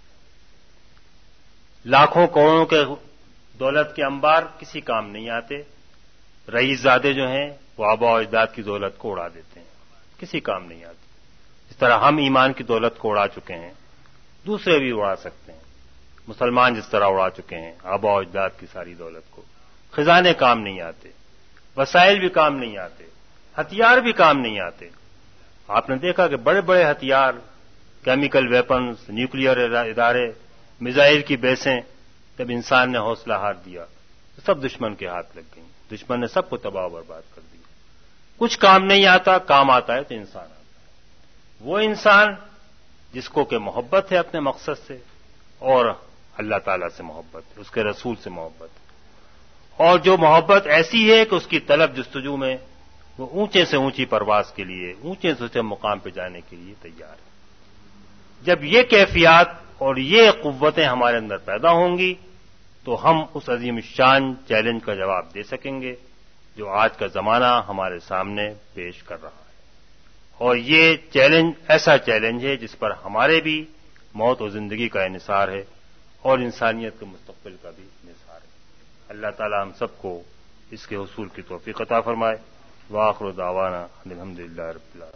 لاکھوں کروڑوں کے دولت کے انبار کسی کام نہیں آتے، رئیس زادے جو ہیں وہ آبا و اجداد کی دولت کو اڑا دیتے ہیں، کسی کام نہیں آتی۔ اس طرح ہم ایمان کی دولت کو اڑا چکے ہیں، دوسرے بھی اڑا سکتے ہیں، مسلمان جس طرح اڑا چکے ہیں آبا و اجداد کی ساری دولت کو۔ خزانے کام نہیں آتے، وسائل بھی کام نہیں آتے، ہتھیار بھی کام نہیں آتے۔ آپ نے دیکھا کہ بڑے بڑے ہتھیار، کیمیکل ویپنز، نیوکلیئر ادارے، میزائل کی بیسیں، جب انسان نے حوصلہ ہار دیا تو سب دشمن کے ہاتھ لگ گئیں، دشمن نے سب کو تباہ و برباد کر دیا۔ کچھ کام نہیں آتا، کام آتا ہے تو انسان آتا ہے، وہ انسان جس کو کہ محبت ہے اپنے مقصد سے، اور اللہ تعالیٰ سے محبت ہے، اس کے رسول سے محبت ہے، اور جو محبت ایسی ہے کہ اس کی طلب جستجو میں وہ اونچے سے اونچی پرواز کے لیے، اونچے سے اونچے مقام پہ جانے کے لیے تیار ہے۔ جب یہ کیفیات اور یہ قوتیں ہمارے اندر پیدا ہوں گی تو ہم اس عظیم الشان چیلنج کا جواب دے سکیں گے جو آج کا زمانہ ہمارے سامنے پیش کر رہا ہے، اور یہ چیلنج ایسا چیلنج ہے جس پر ہمارے بھی موت و زندگی کا انحصار ہے اور انسانیت کے مستقبل کا بھی انحصار ہے۔ اللہ تعالی ہم سب کو اس کے حصول کی توفیق عطا فرمائے۔ وآخر دعوانا الحمدللہ رب العالمین۔